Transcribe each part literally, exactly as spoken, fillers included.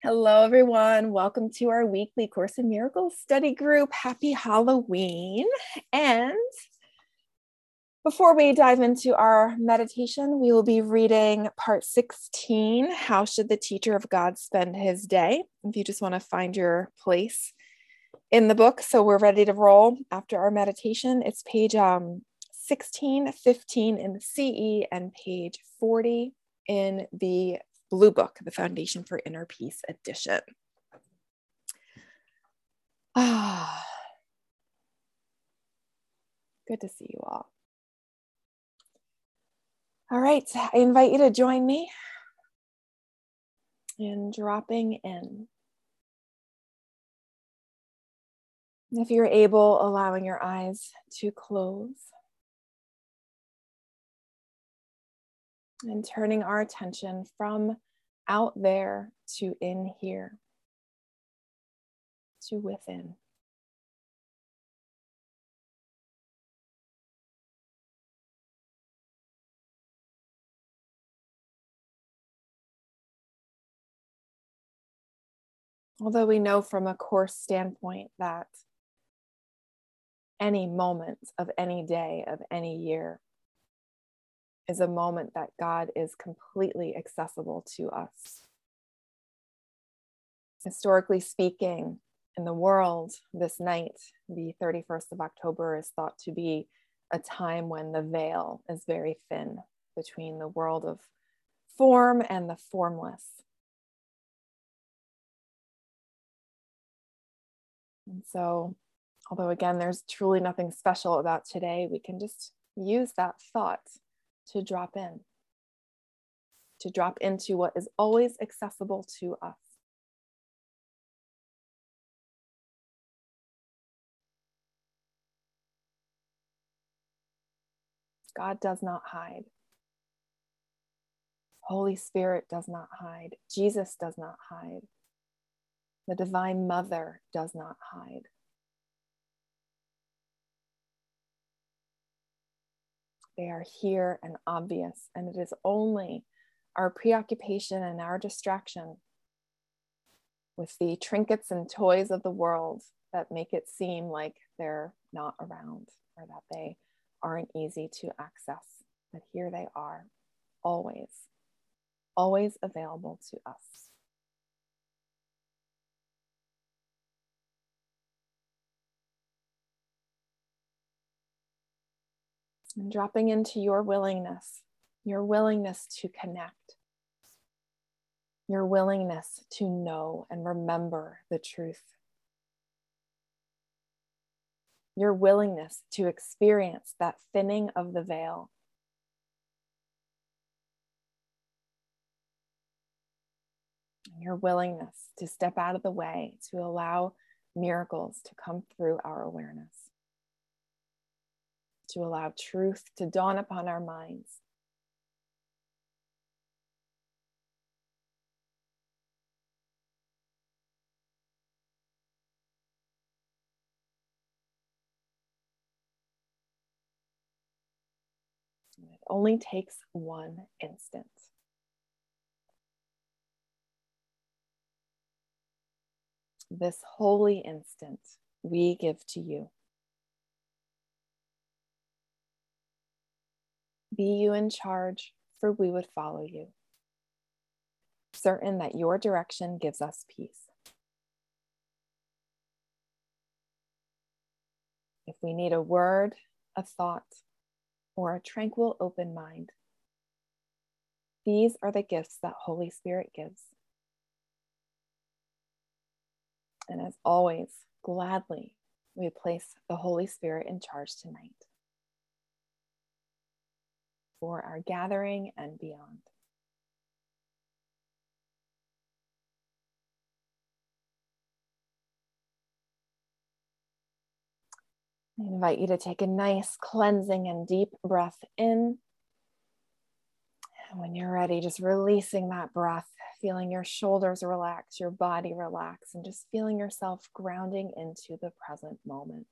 Hello, everyone. Welcome to our weekly Course in Miracles study group. Happy Halloween. And before we dive into our meditation, we will be reading part sixteen, How Should the Teacher of God Spend His Day? If you just want to find your place in the book. So we're ready to roll after our meditation. It's page um, sixteen, fifteen in the C E and page forty in the Blue Book, the Foundation for Inner Peace edition. Ah, good to see you all. All right, I invite you to join me in dropping in. If you're able, allowing your eyes to close and turning our attention from out there to in here, to within. Although we know from a Course standpoint that any moment of any day of any year is a moment that God is completely accessible to us. Historically speaking, in the world, this night, the thirty-first of October, is thought to be a time when the veil is very thin between the world of form and the formless. And so, although again, there's truly nothing special about today, we can just use that thought to drop in, to drop into what is always accessible to us. God does not hide. Holy Spirit does not hide. Jesus does not hide. The Divine Mother does not hide. They are here and obvious, and it is only our preoccupation and our distraction with the trinkets and toys of the world that make it seem like they're not around or that they aren't easy to access. But here they are, always, always available to us. And dropping into your willingness, your willingness to connect, your willingness to know and remember the truth, your willingness to experience that thinning of the veil, your willingness to step out of the way to allow miracles to come through our awareness, to allow truth to dawn upon our minds. It only takes one instant. This holy instant we give to you. Be you in charge, for we would follow you, certain that your direction gives us peace. If we need a word, a thought, or a tranquil open mind, these are the gifts that Holy Spirit gives. And as always, gladly, we place the Holy Spirit in charge tonight for our gathering and beyond. I invite you to take a nice cleansing and deep breath in. And when you're ready, just releasing that breath, feeling your shoulders relax, your body relax, and just feeling yourself grounding into the present moment.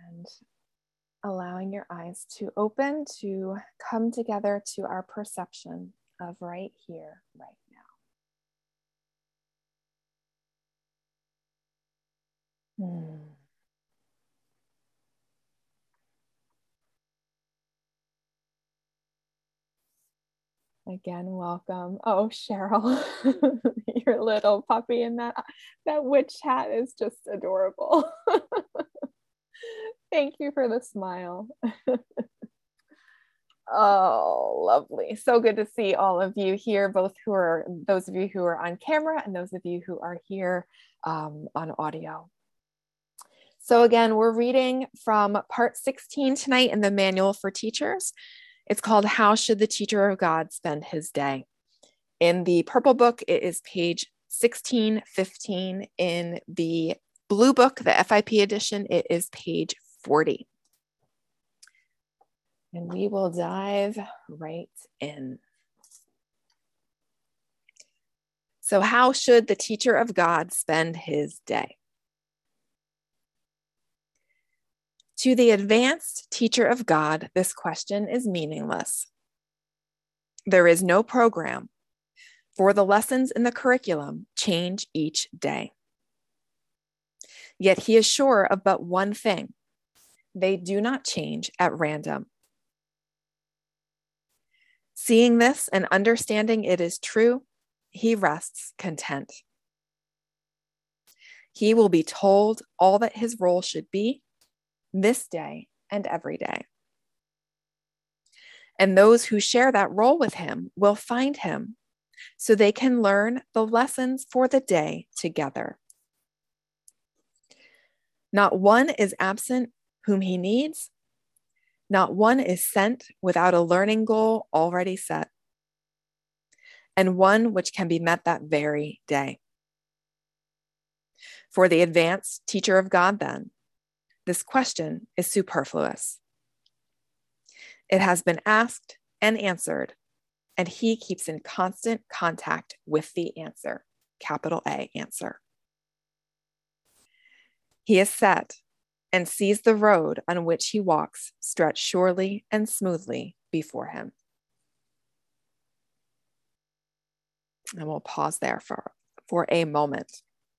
And allowing your eyes to open, to come together to our perception of right here, right now. Hmm. Again, welcome. Oh, Cheryl, your little puppy in that, that witch hat is just adorable. Thank you for the smile. Oh, lovely. So good to see all of you here, both who are, those of you who are on camera and those of you who are here um, on audio. So again, we're reading from part sixteen tonight in the Manual for Teachers. It's called How Should the Teacher of God Spend His Day? In the purple book, it is page sixteen fifteen. In the blue book, the F I P edition, it is page forty. And we will dive right in. So how should the teacher of God spend his day? To the advanced teacher of God, this question is meaningless. There is no program, for the lessons in the curriculum change each day. Yet he is sure of but one thing: they do not change at random. Seeing this and understanding it is true, he rests content. He will be told all that his role should be this day and every day. And those who share that role with him will find him, so they can learn the lessons for the day together. Not one is absent whom he needs. Not one is sent without a learning goal already set, and one which can be met that very day. For the advanced teacher of God, then, this question is superfluous. It has been asked and answered, and he keeps in constant contact with the answer, capital A, answer. He is set and sees the road on which he walks stretch surely and smoothly before him. And we'll pause there for, for a moment.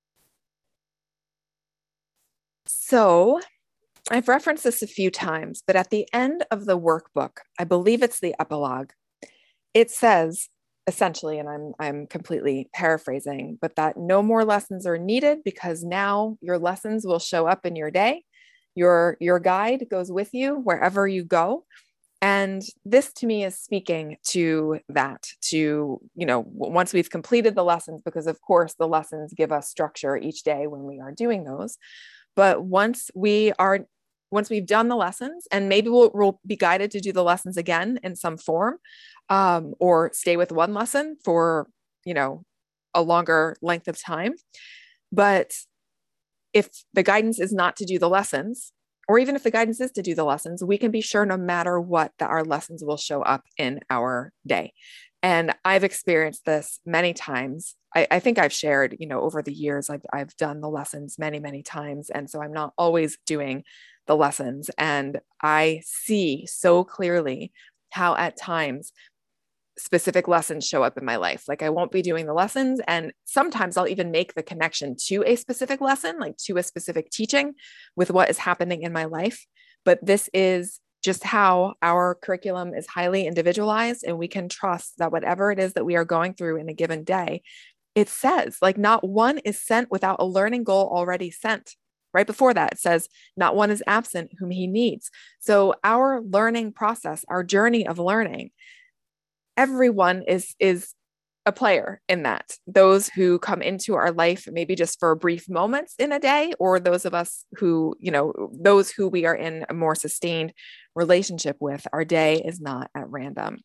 So I've referenced this a few times, but at the end of the workbook, I believe it's the epilogue, it says essentially, and I'm, I'm completely paraphrasing, but that no more lessons are needed because now your lessons will show up in your day. Your, your guide goes with you wherever you go. And this to me is speaking to that, to, you know, once we've completed the lessons, because of course the lessons give us structure each day when we are doing those. But once we are, once we've done the lessons, and maybe we'll, we'll be guided to do the lessons again in some form, um, or stay with one lesson for, you know, a longer length of time. But if the guidance is not to do the lessons, or even if the guidance is to do the lessons, we can be sure no matter what that our lessons will show up in our day. And I've experienced this many times. I, I think I've shared, you know, over the years, I've, I've done the lessons many, many times. And so I'm not always doing the lessons. And I see so clearly how at times specific lessons show up in my life. Like I won't be doing the lessons. And sometimes I'll even make the connection to a specific lesson, like to a specific teaching with what is happening in my life. But this is just how our curriculum is highly individualized, and we can trust that whatever it is that we are going through in a given day, it says like not one is sent without a learning goal already sent. Right before that, it says not one is absent whom he needs. So our learning process, our journey of learning, everyone is, is a player in that. Those who come into our life, maybe just for brief moments in a day, or those of us who, you know, those who we are in a more sustained relationship with, our day is not at random.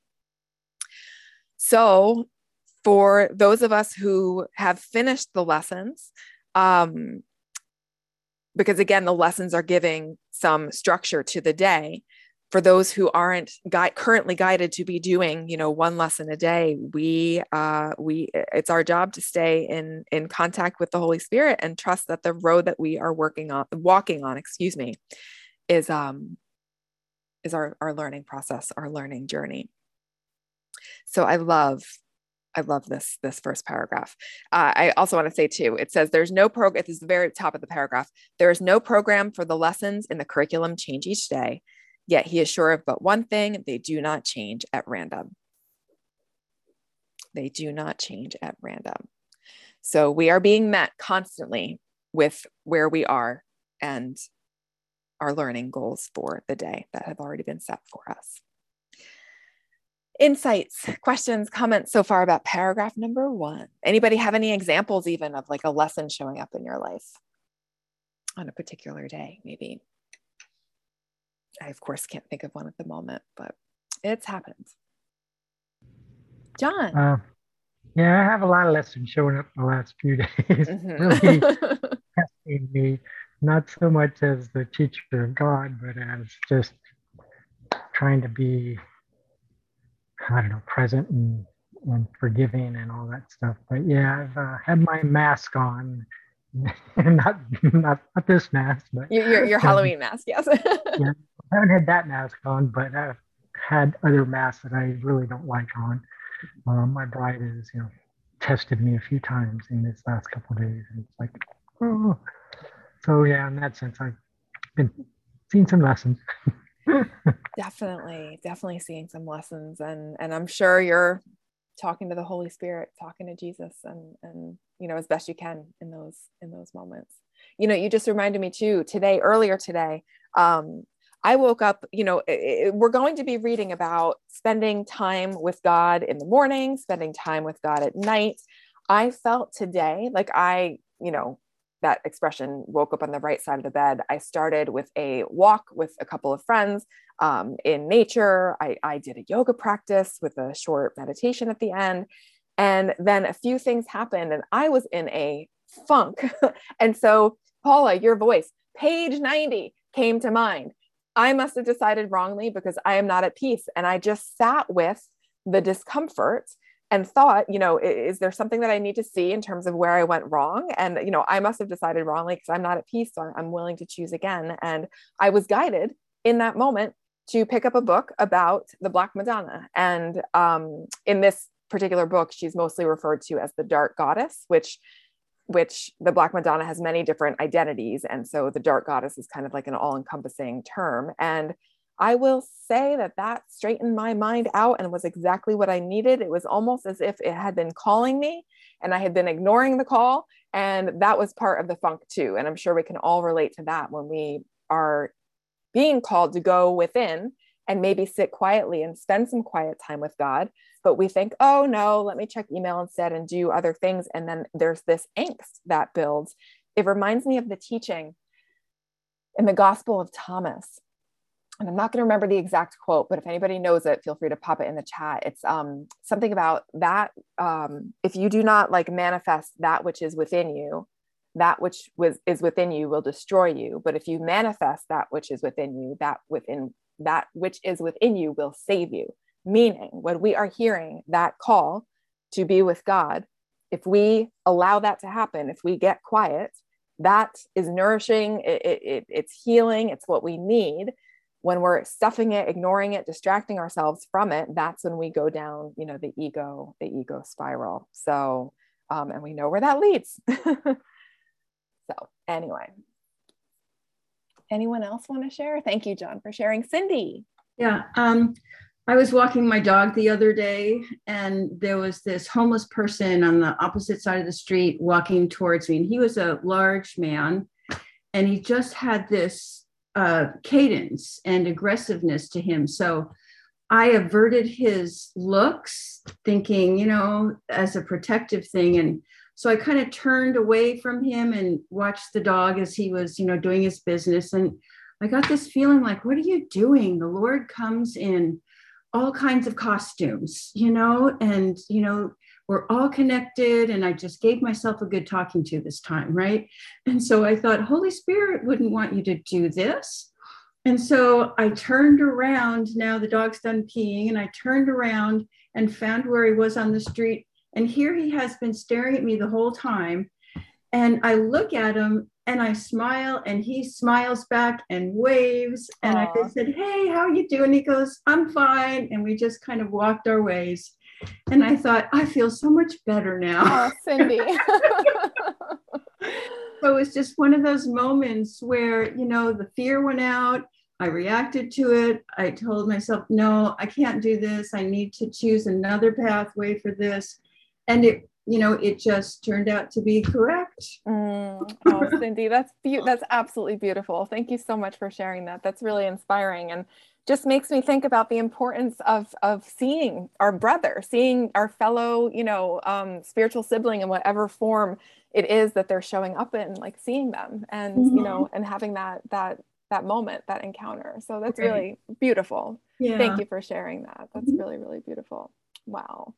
So for those of us who have finished the lessons, um, because again, the lessons are giving some structure to the day. For those who aren't gui- currently guided to be doing, you know, one lesson a day, we, uh, we, it's our job to stay in, in contact with the Holy Spirit and trust that the road that we are working on, walking on, excuse me, is, um, is our, our learning process, our learning journey. So I love, I love this, this first paragraph. Uh, I also want to say too, it says there's no program, this is the very top of the paragraph. There is no program for the lessons in the curriculum change each day, yet he is sure of but one thing, they do not change at random. They do not change at random. So we are being met constantly with where we are and our learning goals for the day that have already been set for us. Insights, questions, comments so far about paragraph number one. Anybody have any examples even of like a lesson showing up in your life on a particular day, maybe? I, of course, can't think of one at the moment, but it's happened. John. Uh, yeah, I have a lot of lessons showing up the last few days. Mm-hmm. Really testing me, not so much as the teacher of God, but as just trying to be, I don't know, present and, and forgiving and all that stuff. But yeah, I've uh, had my mask on. not, not not this mask, but your your, your um, Halloween mask, yes. Yeah, I haven't had that mask on, but I've had other masks that I really don't like on. Um, my bride has, you know, tested me a few times in this last couple of days, and it's like, oh. So yeah, in that sense, I've been seeing some lessons. definitely, definitely seeing some lessons, and and I'm sure you're talking to the Holy Spirit, talking to Jesus, and and you know, as best you can in those in those moments. You know, you just reminded me too today, earlier today. Um, I woke up, you know, it, it, we're going to be reading about spending time with God in the morning, spending time with God at night. I felt today like I, you know, that expression, woke up on the right side of the bed. I started with a walk with a couple of friends um, in nature. I, I did a yoga practice with a short meditation at the end. And then a few things happened and I was in a funk. And so, Paula, your voice, page ninety came to mind. I must have decided wrongly because I am not at peace. And I just sat with the discomfort and thought, you know, is there something that I need to see in terms of where I went wrong? And, you know, I must have decided wrongly because I'm not at peace. So I'm willing to choose again. And I was guided in that moment to pick up a book about the Black Madonna. And um, in this particular book, she's mostly referred to as the Dark Goddess, which which the Black Madonna has many different identities. And so the Dark Goddess is kind of like an all-encompassing term. And I will say that that straightened my mind out and was exactly what I needed. It was almost as if it had been calling me and I had been ignoring the call. And that was part of the funk too. And I'm sure we can all relate to that when we are being called to go within and maybe sit quietly and spend some quiet time with God. But we think, oh no, let me check email instead and do other things. And then there's this angst that builds. It reminds me of the teaching in the Gospel of Thomas. And I'm not going to remember the exact quote, but if anybody knows it, feel free to pop it in the chat. It's um, something about that. Um, if you do not like manifest that which is within you, that which was is within you will destroy you. But if you manifest that which is within you, that within that which is within you will save you. Meaning, when we are hearing that call to be with God, if we allow that to happen, if we get quiet, that is nourishing, it, it, it's healing, it's what we need. When we're stuffing it, ignoring it, distracting ourselves from it, that's when we go down, you know, the ego, the ego spiral. So, um, and we know where that leads. So anyway, anyone else want to share? Thank you, John, for sharing. Cindy. Yeah. Um, I was walking my dog the other day and there was this homeless person on the opposite side of the street walking towards me. And he was a large man and he just had this uh, cadence and aggressiveness to him. So I averted his looks thinking, you know, as a protective thing. And so I kind of turned away from him and watched the dog as he was, you know, doing his business. And I got this feeling like, what are you doing? The Lord comes in all kinds of costumes, you know, and, you know, we're all connected. And I just gave myself a good talking to this time, right? And so I thought, Holy Spirit wouldn't want you to do this. And so I turned around. Now the dog's done peeing, and I turned around and found where he was on the street. And here he has been staring at me the whole time. And I look at him and I smile and he smiles back and waves. And Aw. I just said, hey, how are you doing? He goes, I'm fine. And we just kind of walked our ways. And I thought, I feel so much better now. Oh, Cindy. So it's just one of those moments where, you know, the fear went out. I reacted to it. I told myself, no, I can't do this. I need to choose another pathway for this. And it, you know, it just turned out to be correct. Mm. Oh, Cindy, that's be- that's absolutely beautiful. Thank you so much for sharing that. That's really inspiring, and just makes me think about the importance of of seeing our brother, seeing our fellow, you know, um, spiritual sibling in whatever form it is that they're showing up in, like seeing them, and Mhm. you know, and having that that that moment, that encounter. So that's Right. really beautiful. Yeah. Thank you for sharing that. That's Mhm. really, really beautiful. Wow.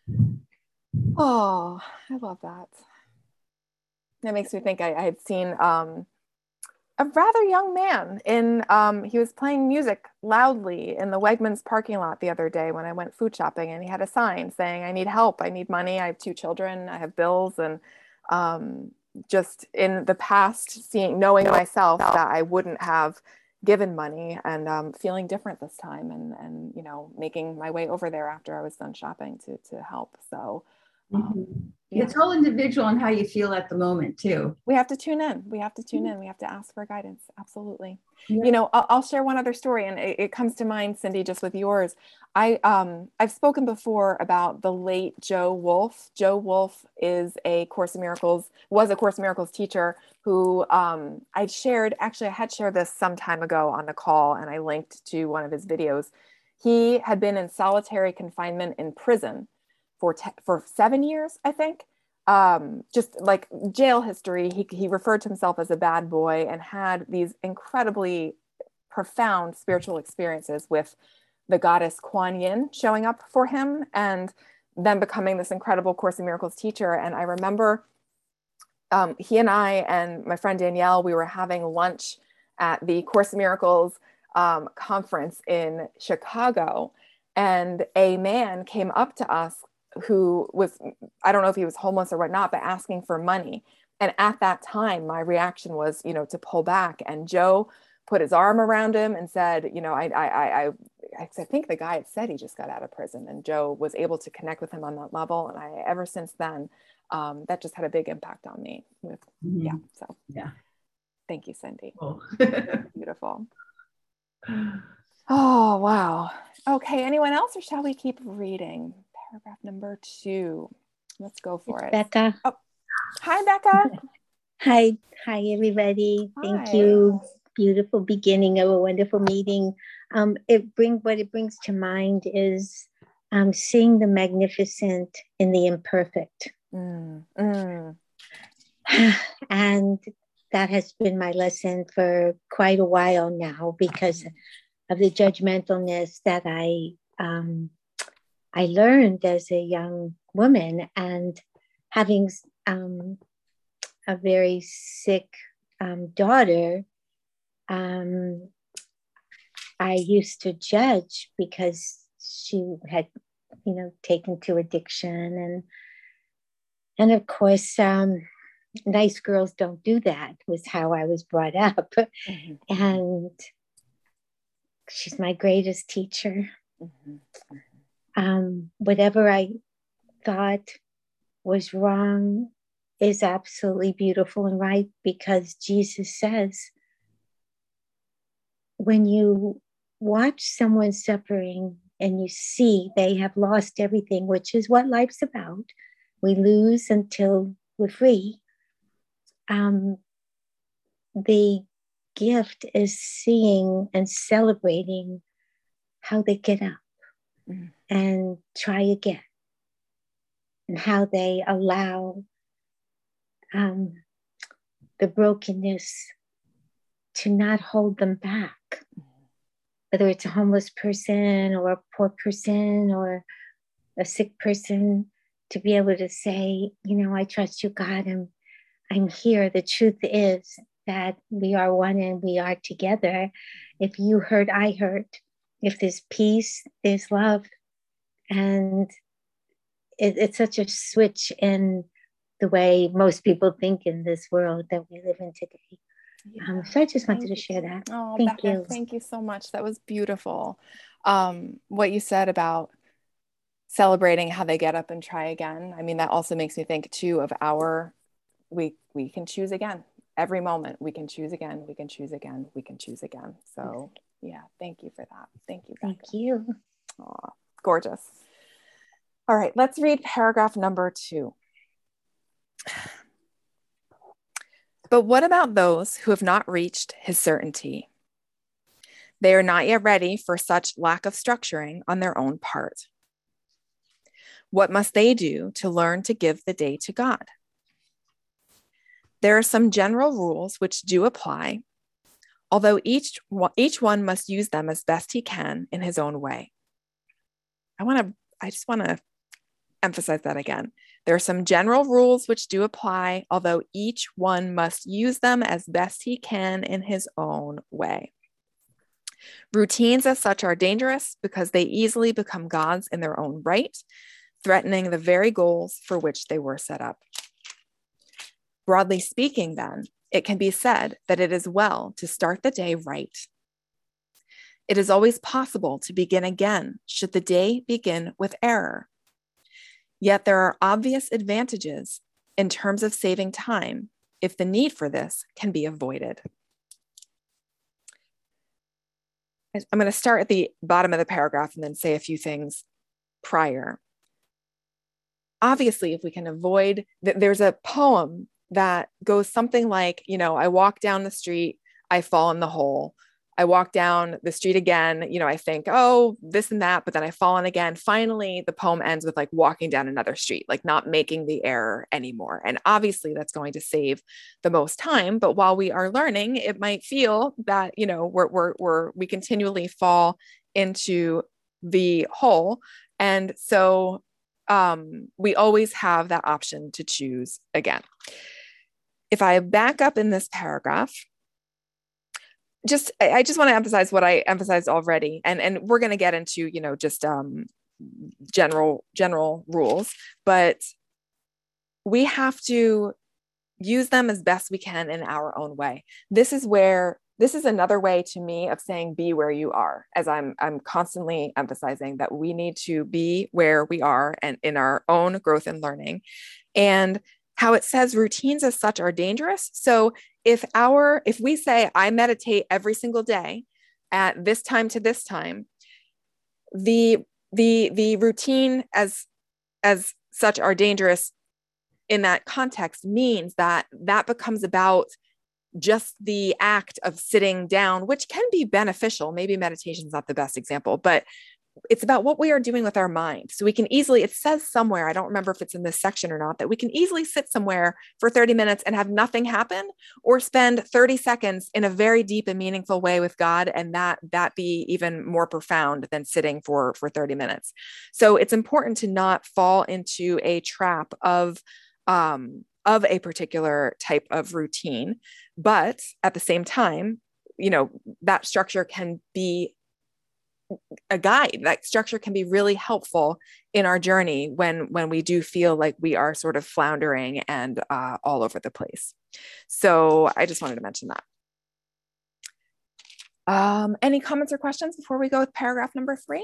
Oh, I love that. That makes me think I, I had seen um, a rather young man in, um, he was playing music loudly in the Wegmans parking lot the other day when I went food shopping, and he had a sign saying, I need help, I need money, I have two children, I have bills. And um, just in the past, seeing, knowing myself that I wouldn't have given money, and um, feeling different this time, and, and, you know, making my way over there after I was done shopping to, to help. So um, Mhm. yeah. It's all individual on how you feel at the moment too. We have to tune in. We have to tune in. We have to ask for guidance. Absolutely. Yeah. You know, I'll, I'll share one other story, and it, it comes to mind, Cindy, just with yours. I um I've spoken before about the late Joe Wolf. Joe Wolf is a Course in Miracles, was a Course in Miracles teacher who um I shared. Actually, I had shared this some time ago on the call, and I linked to one of his videos. He had been in solitary confinement in prison for te- for seven years, I think. Um, just like jail history, he, he referred to himself as a bad boy, and had these incredibly profound spiritual experiences with the goddess Kuan Yin showing up for him, and then becoming this incredible Course in Miracles teacher. And I remember um, he and I and my friend Danielle, we were having lunch at the Course in Miracles um, conference in Chicago, and a man came up to us who was, I don't know if he was homeless or whatnot, but asking for money. And at that time, my reaction was, you know, to pull back. And Joe put his arm around him and said, you know, I, I, I, I, I think the guy had said he just got out of prison, and Joe was able to connect with him on that level. And I, ever since then, um, that just had a big impact on me. With, Mhm. yeah. So Yeah. thank you, Cindy. Cool. Beautiful. Oh, wow. Okay. Anyone else, or shall we keep reading? Paragraph number two. Let's go for It's it. Becca. Oh, hi, Becca. Hi, hi, everybody. Hi. Thank you. Beautiful beginning of a wonderful meeting. Um, it bring what it brings to mind is um, seeing the magnificent in the imperfect, Mm, mm, and that has been my lesson for quite a while now, because of the judgmentalness that I um, I learned as a young woman, and having um, a very sick um, daughter, um, I used to judge because she had, you know, taken to addiction, and and of course, um, nice girls don't do that, was how I was brought up. mm-hmm, And she's my greatest teacher. mm-hmm. Um, whatever I thought was wrong is absolutely beautiful and right, because Jesus says, when you watch someone suffering and you see they have lost everything, which is what life's about, we lose until we're free. Um, the gift is seeing and celebrating how they get up mm-hmm. and try again, and how they allow um, the brokenness to not hold them back. Whether it's a homeless person or a poor person or a sick person, to be able to say, you know, I trust you, God, and I'm here. The truth is that we are one and we are together. If you hurt, I hurt. If there's peace, there's love. And it, it's such a switch in the way most people think in this world that we live in today. Yeah. Um, so I just Thank wanted to you. share that. Oh, Thank Becca, you. thank you so much. That was beautiful. Um, what you said about celebrating how they get up and try again. I mean, that also makes me think too of our, we, we can choose again. Every moment we can choose again, we can choose again, we can choose again. So yeah, thank you for that. Thank you, Becca. Thank you. Aw, gorgeous. All right, let's read paragraph number two. But what about those who have not reached his certainty? They are not yet ready for such lack of structuring on their own part. What must they do to learn to give the day to God? There are some general rules which do apply, although each, each one must use them as best he can in his own way. I want to, I just want to emphasize that again. There are some general rules which do apply, although each one must use them as best he can in his own way. Routines as such are dangerous because they easily become gods in their own right, threatening the very goals for which they were set up. Broadly speaking, then, it can be said that it is well to start the day right. It is always possible to begin again should the day begin with error. Yet there are obvious advantages in terms of saving time if the need for this can be avoided. I'm going to start at the bottom of the paragraph and then say a few things prior. Obviously, if we can avoid, there's a poem that goes something like, you know, I walk down the street, I fall in the hole. I walk down the street again, you know, I think, oh, this and that, but then I fall in again. Finally, the poem ends with like walking down another street, like not making the error anymore. And obviously that's going to save the most time. But while we are learning, it might feel that, you know, we're, we're, we're we continually fall into the hole. And so um, we always have that option to choose again. If I back up in this paragraph, just, I just want to emphasize what I emphasized already. And, and we're going to get into, you know, just um, general, general rules, but we have to use them as best we can in our own way. This is where, this is another way to me of saying, be where you are, as I'm, I'm constantly emphasizing that we need to be where we are and in our own growth and learning. And how it says routines as such are dangerous. So if our, if we say, I meditate every single day at this time to this time, the, the, the routine as, as such are dangerous in that context means that that becomes about just the act of sitting down, which can be beneficial. Maybe meditation is not the best example, but it's about what we are doing with our mind. So we can easily, it says somewhere, I don't remember if it's in this section or not, that we can easily sit somewhere for thirty minutes and have nothing happen, or spend thirty seconds in a very deep and meaningful way with God. And that, that be even more profound than sitting for, for thirty minutes. So it's important to not fall into a trap of, um, of a particular type of routine. But at the same time, you know, that structure can be a guide. That structure can be really helpful in our journey when, when we do feel like we are sort of floundering and uh, all over the place. So I just wanted to mention that. Um, any comments or questions before we go with paragraph number three?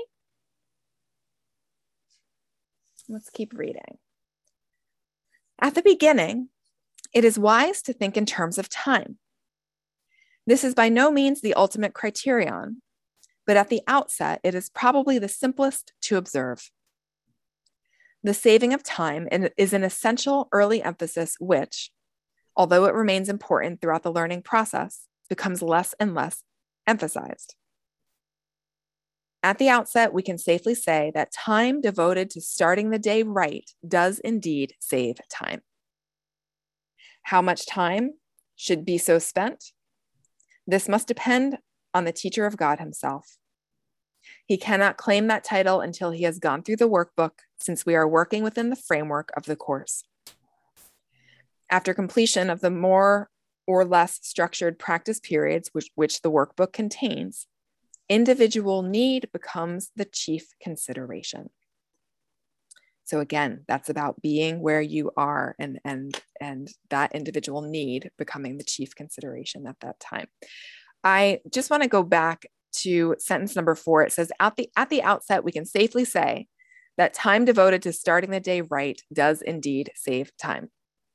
Let's keep reading. At the beginning, it is wise to think in terms of time. This is by no means the ultimate criterion, but at the outset, it is probably the simplest to observe. The saving of time is an essential early emphasis which, although it remains important throughout the learning process, becomes less and less emphasized. At the outset, we can safely say that time devoted to starting the day right does indeed save time. How much time should be so spent? This must depend on the teacher of God himself. He cannot claim that title until he has gone through the workbook, since we are working within the framework of the course. After completion of the more or less structured practice periods which, which the workbook contains, individual need becomes the chief consideration. So again, that's about being where you are and, and, and that individual need becoming the chief consideration at that time. I just want to go back to sentence number four. It says, at the, at the outset, we can safely say that time devoted to starting the day right does indeed save time.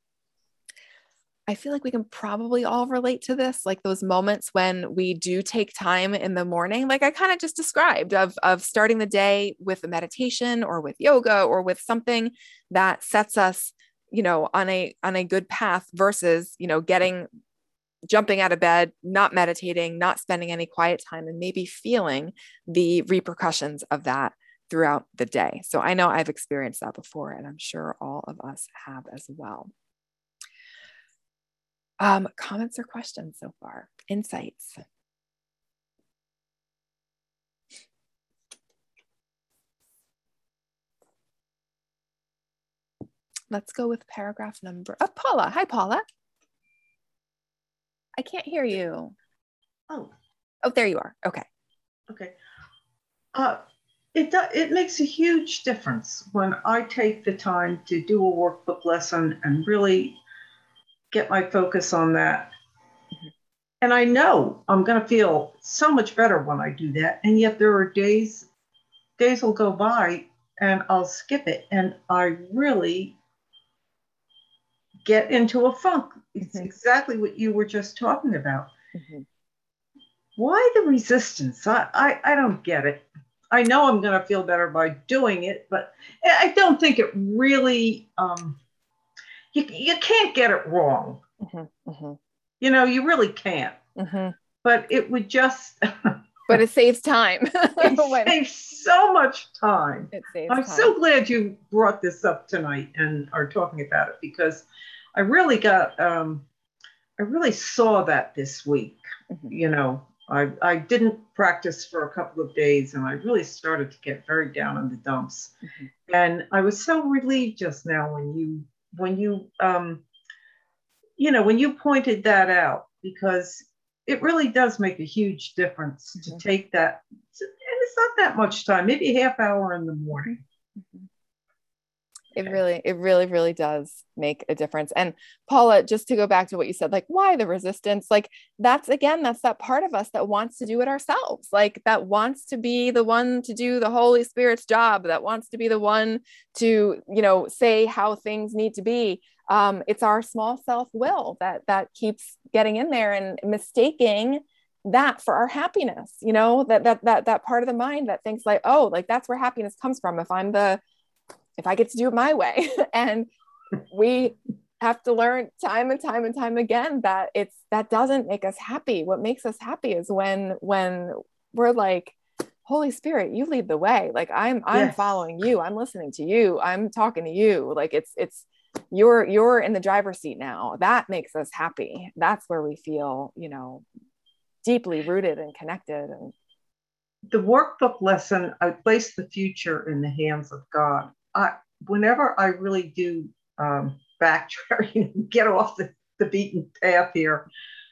I feel like we can probably all relate to this, like those moments when we do take time in the morning, like I kind of just described, of, of starting the day with a meditation or with yoga or with something that sets us, you know, on a, on a good path versus, you know, getting, jumping out of bed, not meditating, not spending any quiet time, and maybe feeling the repercussions of that throughout the day. So I know I've experienced that before, and I'm sure all of us have as well. Um, comments or questions so far? Insights? Let's go with paragraph number, oh, Paula. Hi, Paula. I can't hear you. Oh. Oh, there you are. Okay. Okay. Uh, it, do, it makes a huge difference when I take the time to do a workbook lesson and really get my focus on that. And I know I'm going to feel so much better when I do that. And yet there are days, days will go by and I'll skip it. And I really get into a funk. It's mm-hmm. exactly what you were just talking about. Mm-hmm. Why the resistance? I, I, I don't get it. I know I'm going to feel better by doing it, but I don't think it really, um, you, you can't get it wrong. Mm-hmm. Mm-hmm. You know, you really can't. Mm-hmm. But it would just... but it saves time. It when... saves so much time. It saves I'm time. so glad you brought this up tonight and are talking about it, because I really got, um, I really saw that this week. Mm-hmm. You know, I, I didn't practice for a couple of days and I really started to get very down in the dumps. Mm-hmm. And I was so relieved just now when you, when you, um, you know, when you pointed that out, because it really does make a huge difference mm-hmm. to take that. And it's not that much time, maybe a half hour in the morning. Mm-hmm. It really, it really, really does make a difference. And Paula, just to go back to what you said, like, why the resistance? Like, that's, again, that's that part of us that wants to do it ourselves. Like, that wants to be the one to do the Holy Spirit's job, that wants to be the one to, you know, say how things need to be. Um, it's our small self-will that, that keeps getting in there and mistaking that for our happiness, you know, that, that, that, that part of the mind that thinks like, oh, like, that's where happiness comes from. If I'm the, if I get to do it my way. And we have to learn time and time and time again that it's, that doesn't make us happy. What makes us happy is when, when we're like, Holy Spirit, you lead the way. Like, I'm, I'm yes. following you. I'm listening to you. I'm talking to you. Like, it's, it's, you're, you're in the driver's seat now. That makes us happy. That's where we feel, you know, deeply rooted and connected. And the workbook lesson, I place the future in the hands of God. I, whenever I really do um, backtrack, get off the, the beaten path here,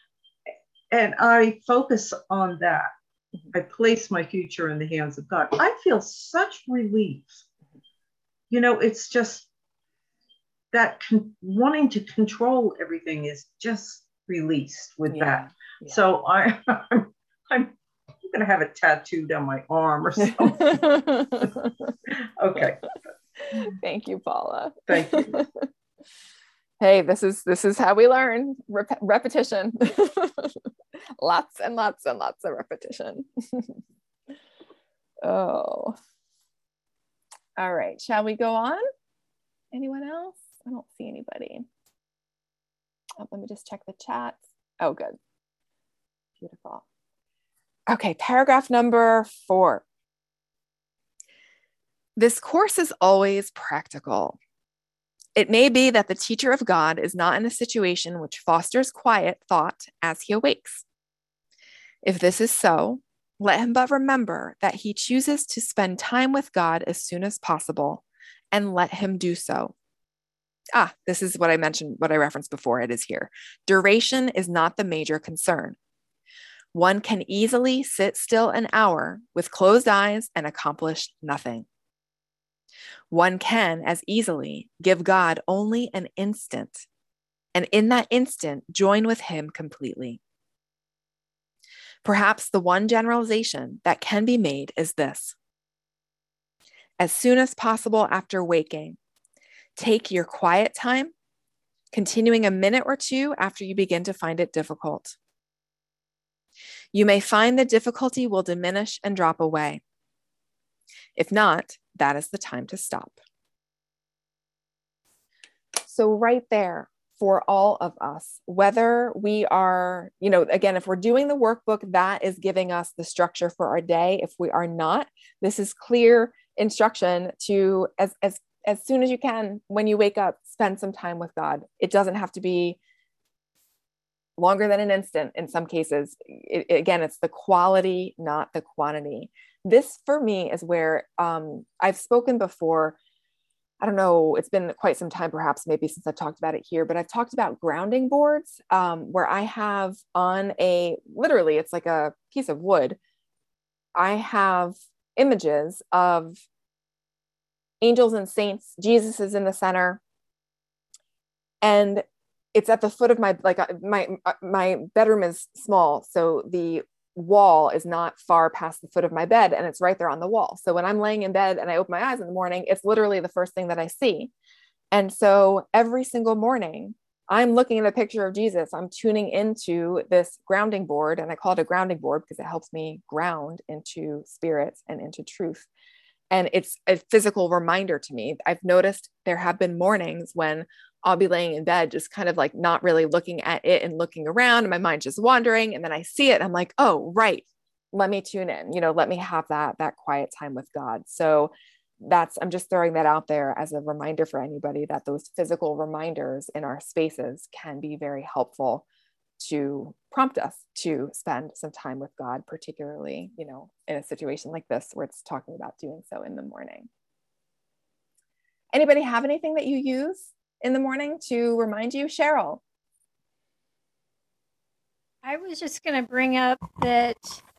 and I focus on that, I place my future in the hands of God, I feel such relief. You know, it's just that con- wanting to control everything is just released with yeah. that. Yeah. So I, I'm, I'm going to have it tattooed on my arm or something. Okay. Thank you, Paula. Thank you. Hey, this is this is how we learn. Rep- repetition. Lots and lots and lots of repetition. Oh. All right. Shall we go on? Anyone else? I don't see anybody. Oh, let me just check the chat. Oh, good. Beautiful. Okay, paragraph number four. This course is always practical. It may be that the teacher of God is not in a situation which fosters quiet thought as he awakes. If this is so, let him but remember that he chooses to spend time with God as soon as possible, and let him do so. Ah, this is what I mentioned, what I referenced before. It is here. Duration is not the major concern. One can easily sit still an hour with closed eyes and accomplish nothing. One can as easily give God only an instant, and in that instant, join with him completely. Perhaps the one generalization that can be made is this: as soon as possible after waking, take your quiet time, continuing a minute or two after you begin to find it difficult. You may find the difficulty will diminish and drop away. If not, that is the time to stop. So right there, for all of us, whether we are, you know, again, if we're doing the workbook, that is giving us the structure for our day. If we are not, this is clear instruction to, as, as, as soon as you can, when you wake up, spend some time with God. It doesn't have to be longer than an instant in some cases. It, again, it's the quality, not the quantity. This for me is where um, I've spoken before. I don't know, it's been quite some time, perhaps maybe since I've talked about it here, but I've talked about grounding boards um, where I have on a, literally, it's like a piece of wood. I have images of angels and saints. Jesus is in the center. And it's at the foot of my, like my, my bedroom is small. So the wall is not far past the foot of my bed, and it's right there on the wall. So when I'm laying in bed and I open my eyes in the morning, it's literally the first thing that I see. And so every single morning I'm looking at a picture of Jesus. I'm tuning into this grounding board, and I call it a grounding board because it helps me ground into spirit and into truth. And it's a physical reminder to me. I've noticed there have been mornings when I'll be laying in bed, just kind of like not really looking at it and looking around, and my mind's just wandering. And then I see it and I'm like, oh, right. Let me tune in, you know, let me have that, that quiet time with God. So that's, I'm just throwing that out there as a reminder for anybody that those physical reminders in our spaces can be very helpful to prompt us to spend some time with God, particularly, you know, in a situation like this where it's talking about doing so in the morning. Anybody have anything that you use in the morning to remind you? Cheryl? I was just going to bring up that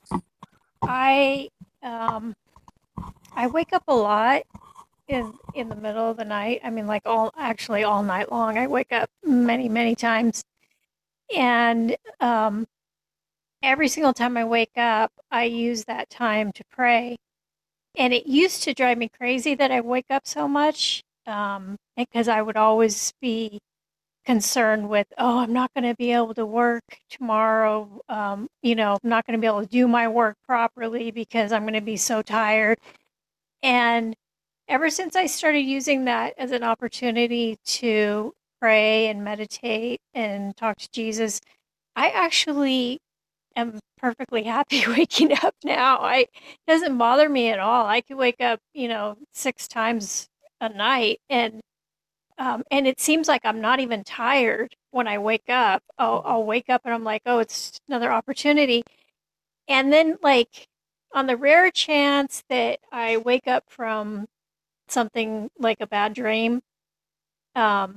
I um, I wake up a lot in in the middle of the night. I mean, like all actually all night long. I wake up many many times, and um, every single time I wake up, I use that time to pray. And it used to drive me crazy that I wake up so much, um, because I would always be concerned with, oh, I'm not going to be able to work tomorrow. Um, you know, I'm not going to be able to do my work properly because I'm going to be so tired. And ever since I started using that as an opportunity to pray and meditate and talk to Jesus, I actually am perfectly happy waking up now. I it doesn't bother me at all. I could wake up, you know, six times a night, and um, and it seems like I'm not even tired when I wake up. I'll, I'll wake up and I'm like, oh, it's another opportunity. And then, like, on the rare chance that I wake up from something like a bad dream, um,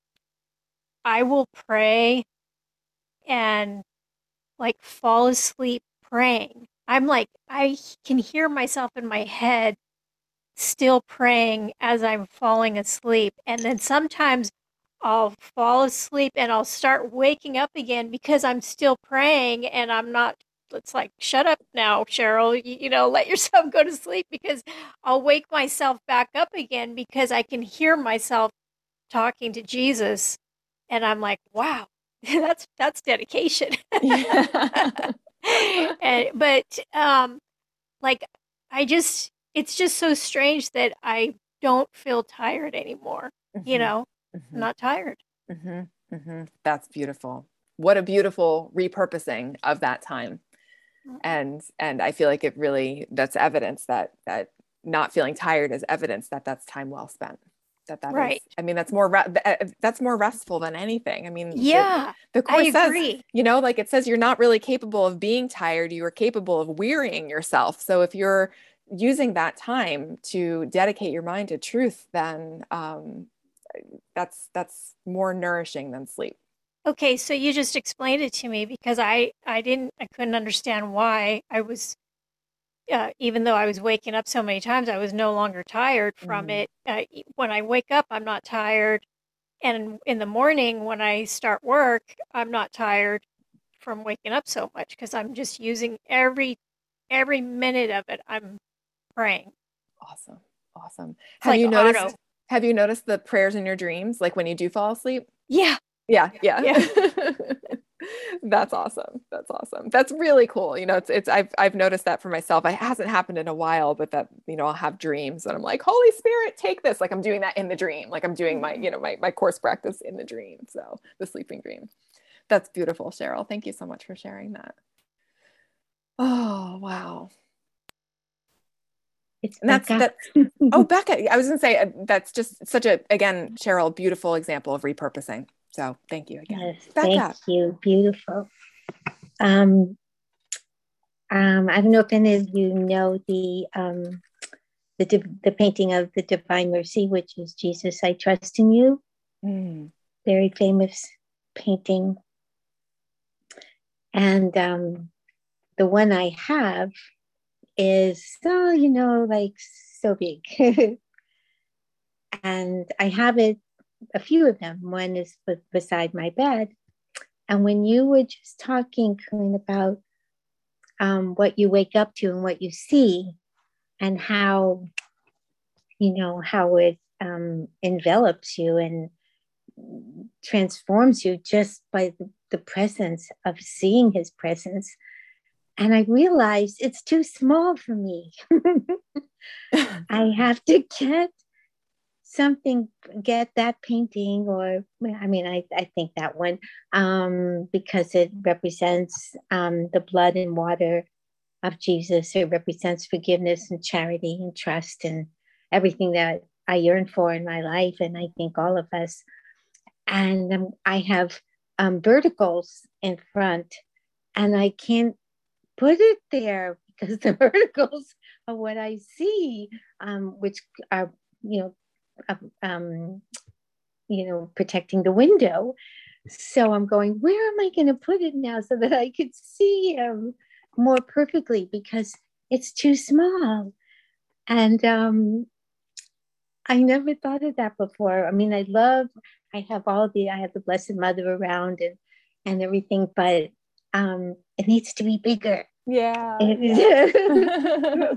I will pray and like fall asleep praying. I'm like, I can hear myself in my head still praying as I'm falling asleep. And then sometimes I'll fall asleep and I'll start waking up again because I'm still praying, and I'm not, it's like, shut up now, Cheryl, you, you know, let yourself go to sleep, because I'll wake myself back up again because I can hear myself talking to Jesus. And I'm like, wow, that's, that's dedication. Yeah. and, but, um, like, I just, it's just so strange that I don't feel tired anymore. Mm-hmm. You know, mm-hmm. I'm not tired. Mm-hmm. Mm-hmm. That's beautiful. What a beautiful repurposing of that time. Mm-hmm. And, and I feel like it really, that's evidence that, that not feeling tired is evidence that that's time well spent. That that right. is, I mean, that's more, re- that's more restful than anything. I mean, yeah, the, the Course I agree. says, you know, like it says, you're not really capable of being tired. You are capable of wearying yourself. So if you're using that time to dedicate your mind to truth, then um, that's, that's more nourishing than sleep. Okay. So you just explained it to me, because I, I didn't, I couldn't understand why I was uh, even though I was waking up so many times, I was no longer tired from Mhm. it. Uh, e- when I wake up, I'm not tired. And in the morning, when I start work, I'm not tired from waking up so much because I'm just using every every minute of it. I'm praying. Awesome. Awesome. It's Have like you noticed, auto. have you noticed the prayers in your dreams? Like when you do fall asleep? Yeah. Yeah. Yeah. Yeah. That's awesome. That's awesome. That's really cool. You know, it's, it's, I've, I've noticed that for myself. It hasn't happened in a while, but that, you know, I'll have dreams and I'm like, Holy Spirit, take this. Like I'm doing that in the dream. Like I'm doing my, you know, my, my course practice in the dream. So the sleeping dream. That's beautiful, Cheryl. Thank you so much for sharing that. Oh, wow. It's And that's, Becca. that's, oh, Becca, I was gonna say, uh, that's just such a, again, Cheryl, beautiful example of repurposing. So thank you again. Yes, Becca. thank you. Beautiful. Um, um, I don't know if any of you know the um, the div- the painting of the Divine Mercy, which is Jesus, I Trust in You. Mm. Very famous painting. And um, the one I have is, oh, you know, like so big. And I have it, a few of them. One is b- beside my bed. And when you were just talking, Corinne, about um, what you wake up to and what you see, and how, you know, how it um, envelops you and transforms you just by the, the presence of seeing his presence. And I realized it's too small for me. I have to get something, get that painting, or I mean, I, I think that one, um, because it represents um, the blood and water of Jesus. It represents forgiveness and charity and trust and everything that I yearn for in my life. And I think all of us. And um, I have um, verticals in front, and I can't put it there because the verticals are what I see, um, which are, you know, um, you know, protecting the window. So I'm going, where am I going to put it now so that I could see him more perfectly, because it's too small. And um, I never thought of that before. I mean, I love, I have all the, I have the Blessed Mother around and and everything, but um, it needs to be bigger. Yeah. yeah.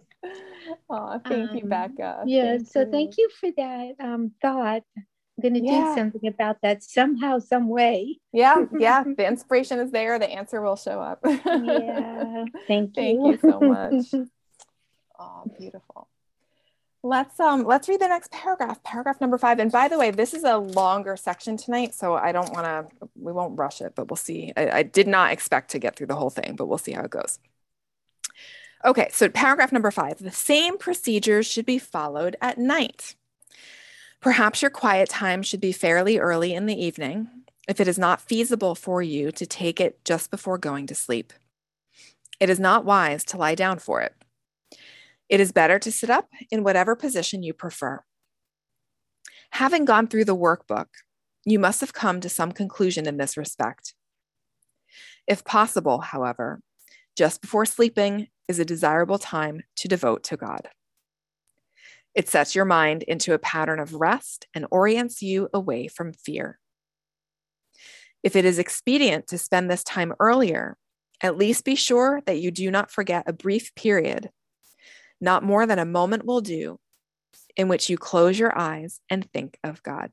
Oh, thank you, um, Becca. yeah. Thank So you. thank you for that um, thought. I'm going to do Yeah. something about that somehow, some way. Yeah. Yeah. The inspiration is there. The answer will show up. Yeah. Thank Thank you. you so much. Oh, beautiful. Let's um let's read the next paragraph, paragraph number five. And by the way, this is a longer section tonight, so I don't want to, we won't rush it, but we'll see. I, I did not expect to get through the whole thing, but we'll see how it goes. Okay, so paragraph number five, the same procedures should be followed at night. Perhaps your quiet time should be fairly early in the evening, if it is not feasible for you to take it just before going to sleep. It is not wise to lie down for it. It is better to sit up in whatever position you prefer. Having gone through the workbook, you must have come to some conclusion in this respect. If possible, however, just before sleeping is a desirable time to devote to God. It sets your mind into a pattern of rest and orients you away from fear. If it is expedient to spend this time earlier, at least be sure that you do not forget a brief period, not more than a moment will do, in which you close your eyes and think of God.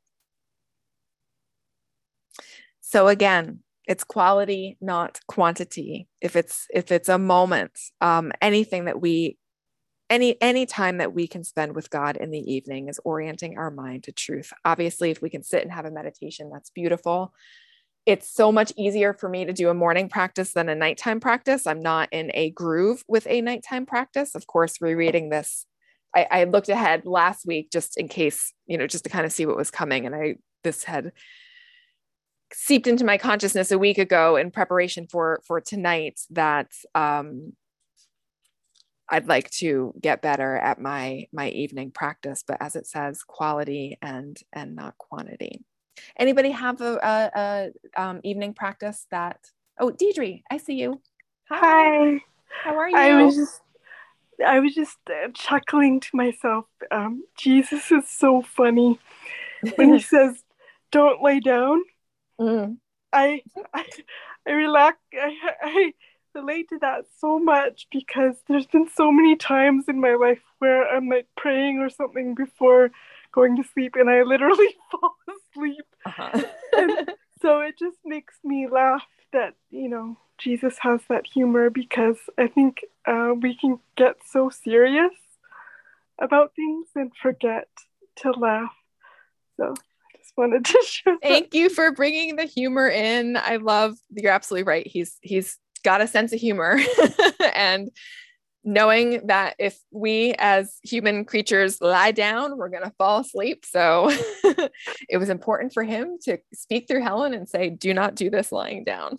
So again, it's quality, not quantity. If it's if it's a moment, um, anything that we, any any time that we can spend with God in the evening is orienting our mind to truth. Obviously, if we can sit and have a meditation, that's beautiful. It's so much easier for me to do a morning practice than a nighttime practice. I'm not in a groove with a nighttime practice. Of course, rereading this, I, I looked ahead last week just in case, you know, just to kind of see what was coming. And I, this had seeped into my consciousness a week ago in preparation for, for tonight that um, I'd like to get better at my, my evening practice, but as it says, quality and, and not quantity. Anybody have a, a, a um, evening practice that, oh, Deidre, I see you. Hi. Hi. How are you? I was just, I was just uh, chuckling to myself. Um, Jesus is so funny when he says, "Don't lay down." Mm. I, I, I relax. I, I relate to that so much because there's been so many times in my life where I'm like praying or something before going to sleep, and I literally fall asleep. Uh-huh. And so it just makes me laugh that, you know, Jesus has that humor, because I think uh, we can get so serious about things and forget to laugh. So I just wanted to share that. Thank you for bringing the humor in. I love, you're absolutely right. He's he's got a sense of humor. And knowing that if we as human creatures lie down, we're going to fall asleep. So it was important for him to speak through Helen and say, do not do this lying down.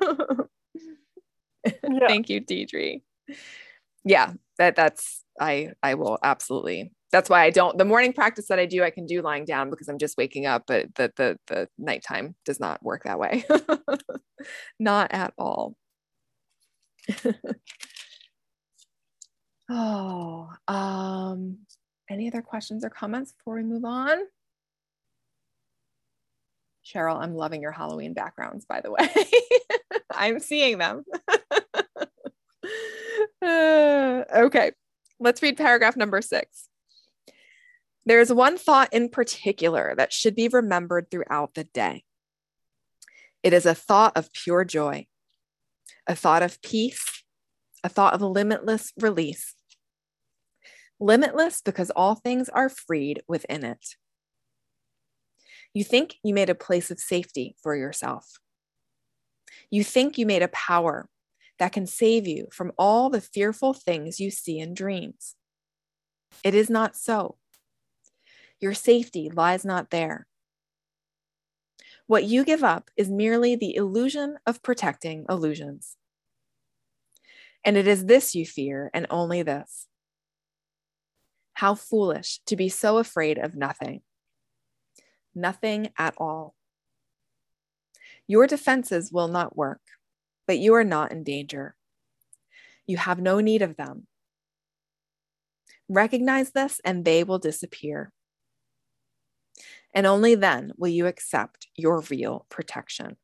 Yeah. Thank you, Deidre. Yeah, that that's, I, I will absolutely. That's why I don't, the morning practice that I do, I can do lying down because I'm just waking up, but the, the, the nighttime does not work that way. Not at all. Oh, um, any other questions or comments before we move on? Cheryl, I'm loving your Halloween backgrounds, by the way. I'm seeing them. uh, okay, let's read paragraph number six. There is one thought in particular that should be remembered throughout the day. It is a thought of pure joy, a thought of peace, a thought of limitless release. Limitless because all things are freed within it. You think you made a place of safety for yourself. You think you made a power that can save you from all the fearful things you see in dreams. It is not so. Your safety lies not there. What you give up is merely the illusion of protecting illusions. And it is this you fear, and only this. How foolish to be so afraid of nothing. Nothing at all. Your defenses will not work, but you are not in danger. You have no need of them. Recognize this, and they will disappear. And only then will you accept your real protection.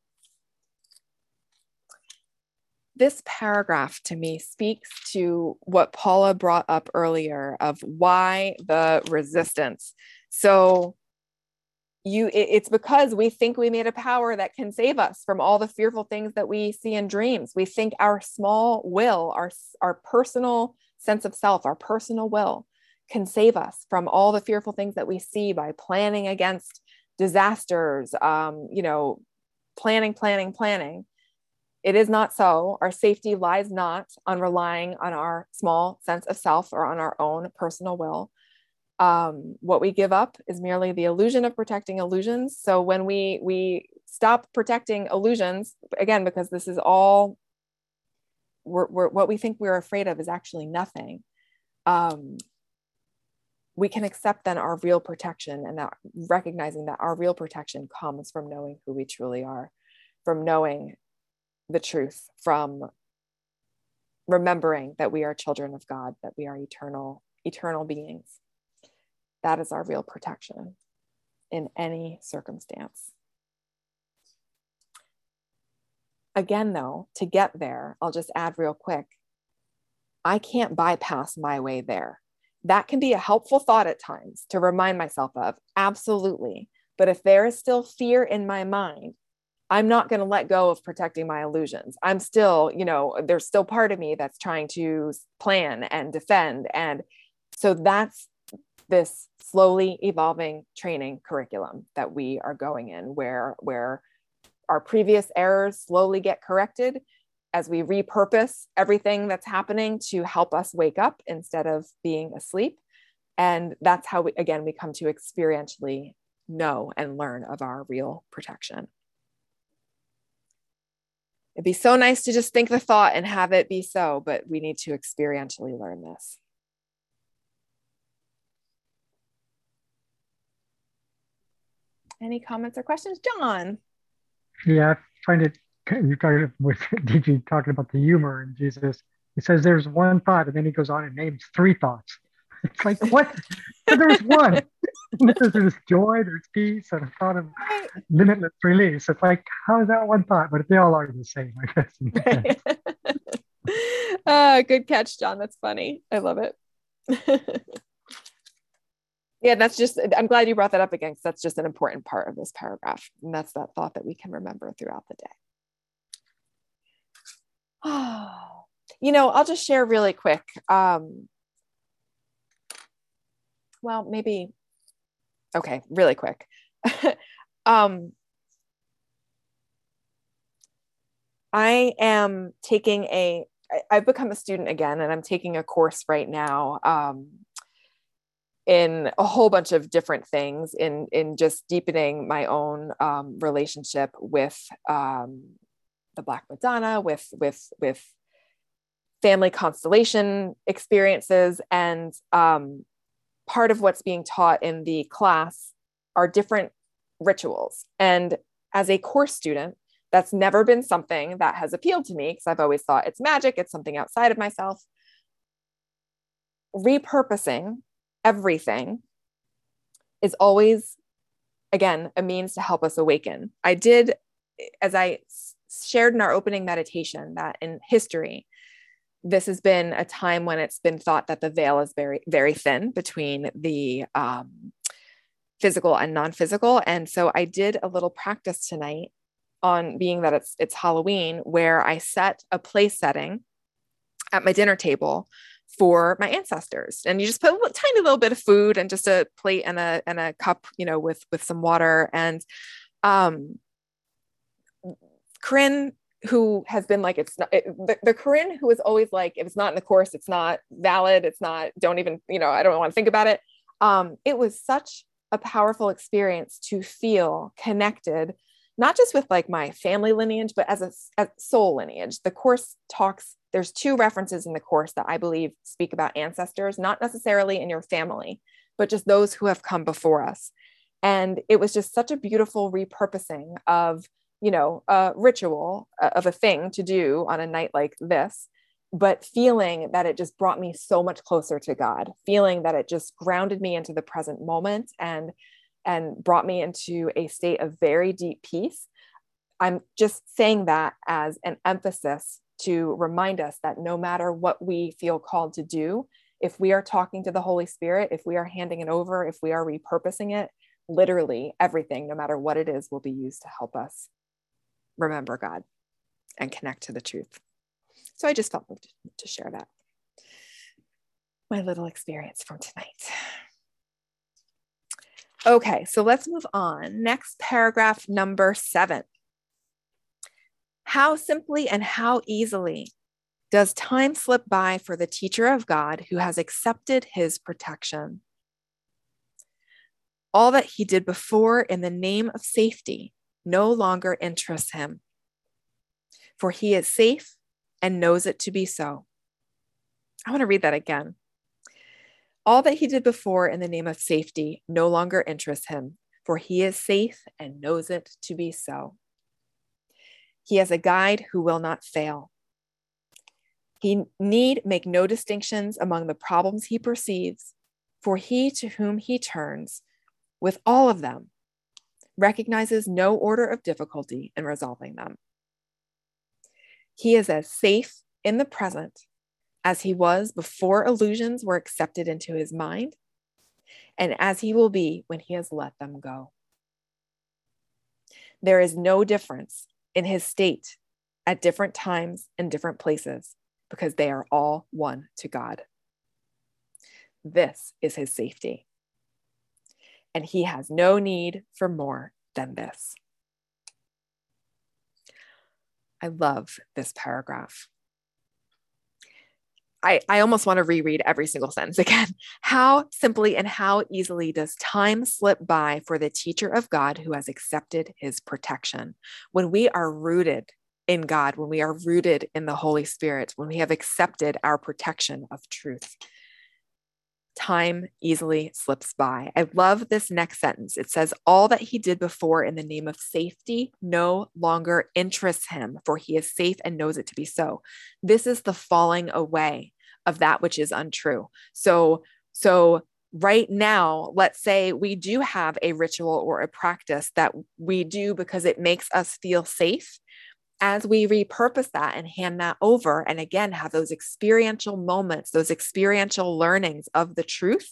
This paragraph to me speaks to what Paula brought up earlier of why the resistance. So you, it, it's because we think we made a power that can save us from all the fearful things that we see in dreams. We think our small will, our, our personal sense of self, our personal will can save us from all the fearful things that we see by planning against disasters, um, you know, planning, planning, planning. It is not so. Our safety lies not on relying on our small sense of self or on our own personal will. Um, what we give up is merely the illusion of protecting illusions. So when we we stop protecting illusions, again, because this is all, we're, we're, what we think we're afraid of is actually nothing. Um, we can accept then our real protection, and that recognizing that our real protection comes from knowing who we truly are, from knowing the truth, from remembering that we are children of God, that we are eternal, eternal beings. That is our real protection in any circumstance. Again, though, to get there, I'll just add real quick, I can't bypass my way there. That can be a helpful thought at times to remind myself of, absolutely. But if there is still fear in my mind, I'm not going to let go of protecting my illusions. I'm still, you know, there's still part of me that's trying to plan and defend. And so that's this slowly evolving training curriculum that we are going in, where, where our previous errors slowly get corrected as we repurpose everything that's happening to help us wake up instead of being asleep. And that's how we, again, we come to experientially know and learn of our real protection. It'd be so nice to just think the thought and have it be so, but we need to experientially learn this. Any comments or questions, John? Yeah, I find it, you talking with, did you talking about the humor and Jesus, He says there's one thought, and then he goes on and names three thoughts. It's like, what? But there was one. There's joy, there's peace, and a thought of limitless release. It's like, how is that one thought? But they all are the same, I guess. Right. uh, good catch, John. That's funny. I love it. Yeah, that's just, I'm glad you brought that up again, because that's just an important part of this paragraph. And that's that thought that we can remember throughout the day. Oh, you know, I'll just share really quick. Um, well, maybe, okay, really quick. um, I am taking a, I, I've become a student again, and I'm taking a course right now um, in a whole bunch of different things, in, in just deepening my own um, relationship with um, the Black Madonna, with, with, with family constellation experiences. And um, part of what's being taught in the class are different rituals. And as a course student, that's never been something that has appealed to me, because I've always thought it's magic, it's something outside of myself. Repurposing everything is always, again, a means to help us awaken. I did, as I shared in our opening meditation, that in history, this has been a time when it's been thought that the veil is very, very thin between the um, physical and non-physical. And so I did a little practice tonight on, being that it's, it's Halloween, where I set a place setting at my dinner table for my ancestors. And you just put a tiny little bit of food and just a plate and a, and a cup, you know, with, with some water. And um, Corinne, who has been like, it's not, it, the, the Corinne who is always like, if it's not in the course, it's not valid. It's not, don't even, you know, I don't want to think about it. Um, it was such a powerful experience to feel connected, not just with like my family lineage, but as a as soul lineage. The course talks, there's two references in the course that I believe speak about ancestors, not necessarily in your family, but just those who have come before us. And it was just such a beautiful repurposing of, you know, a ritual, of a thing to do on a night like this, but feeling that it just brought me so much closer to God, feeling that it just grounded me into the present moment and, and brought me into a state of very deep peace. I'm just saying that as an emphasis to remind us that no matter what we feel called to do, if we are talking to the Holy Spirit, if we are handing it over, if we are repurposing it, literally everything, no matter what it is, will be used to help us remember God and connect to the truth. So I just felt moved to share that. My little experience from tonight. Okay, so let's move on. Next paragraph, number seven. How simply and how easily does time slip by for the teacher of God who has accepted his protection? All that he did before in the name of safety no longer interests him, for he is safe and knows it to be so. I want to read that again. All that he did before in the name of safety no longer interests him, for he is safe and knows it to be so. He has a guide who will not fail. He need make no distinctions among the problems he perceives, for he to whom he turns, with all of them, recognizes no order of difficulty in resolving them. He is as safe in the present as he was before illusions were accepted into his mind, and as he will be when he has let them go. There is no difference in his state at different times and different places, because they are all one to God. This is his safety, and he has no need for more than this. I love this paragraph. I, I almost want to reread every single sentence again. How simply and how easily does time slip by for the teacher of God who has accepted his protection? When we are rooted in God, when we are rooted in the Holy Spirit, when we have accepted our protection of truth, time easily slips by. I love this next sentence. It says, all that he did before in the name of safety no longer interests him, for he is safe and knows it to be so. This is the falling away of that which is untrue. So, so right now, let's say we do have a ritual or a practice that we do because it makes us feel safe. As we repurpose that and hand that over, and again, have those experiential moments, those experiential learnings of the truth,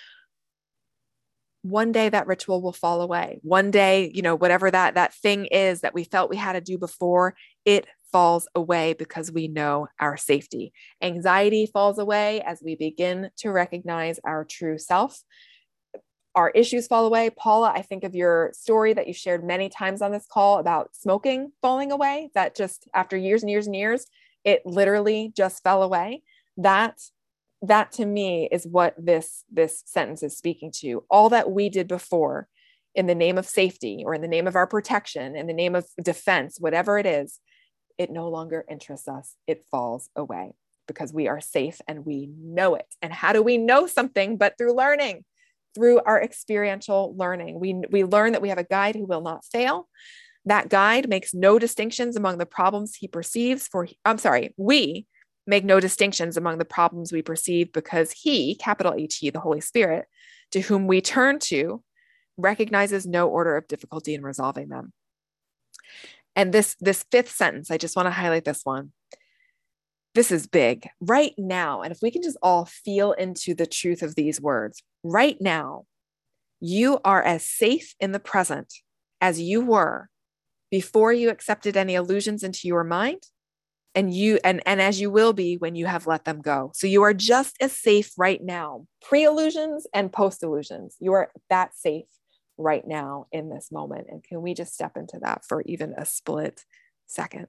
one day that ritual will fall away. One day, you know, whatever that, that thing is that we felt we had to do before, it falls away because we know our safety. Anxiety falls away as we begin to recognize our true self. Our issues fall away. Paula, I think of your story that you shared many times on this call about smoking falling away, that just after years and years and years, it literally just fell away. That, that to me is what this, this sentence is speaking to. All that we did before in the name of safety or in the name of our protection, in the name of defense, whatever it is, it no longer interests us. It falls away because we are safe and we know it. And how do we know something but through learning? Through our experiential learning. We, we learn that we have a guide who will not fail. That guide makes no distinctions among the problems he perceives for, I'm sorry, we make no distinctions among the problems we perceive because he, capital H E, the Holy Spirit, to whom we turn to, recognizes no order of difficulty in resolving them. And this, this fifth sentence, I just want to highlight this one. This is big. Right now, and if we can just all feel into the truth of these words, right now, you are as safe in the present as you were before you accepted any illusions into your mind, and you and, and as you will be when you have let them go. So you are just as safe right now, pre-illusions and post-illusions. You are that safe right now in this moment. And can we just step into that for even a split second?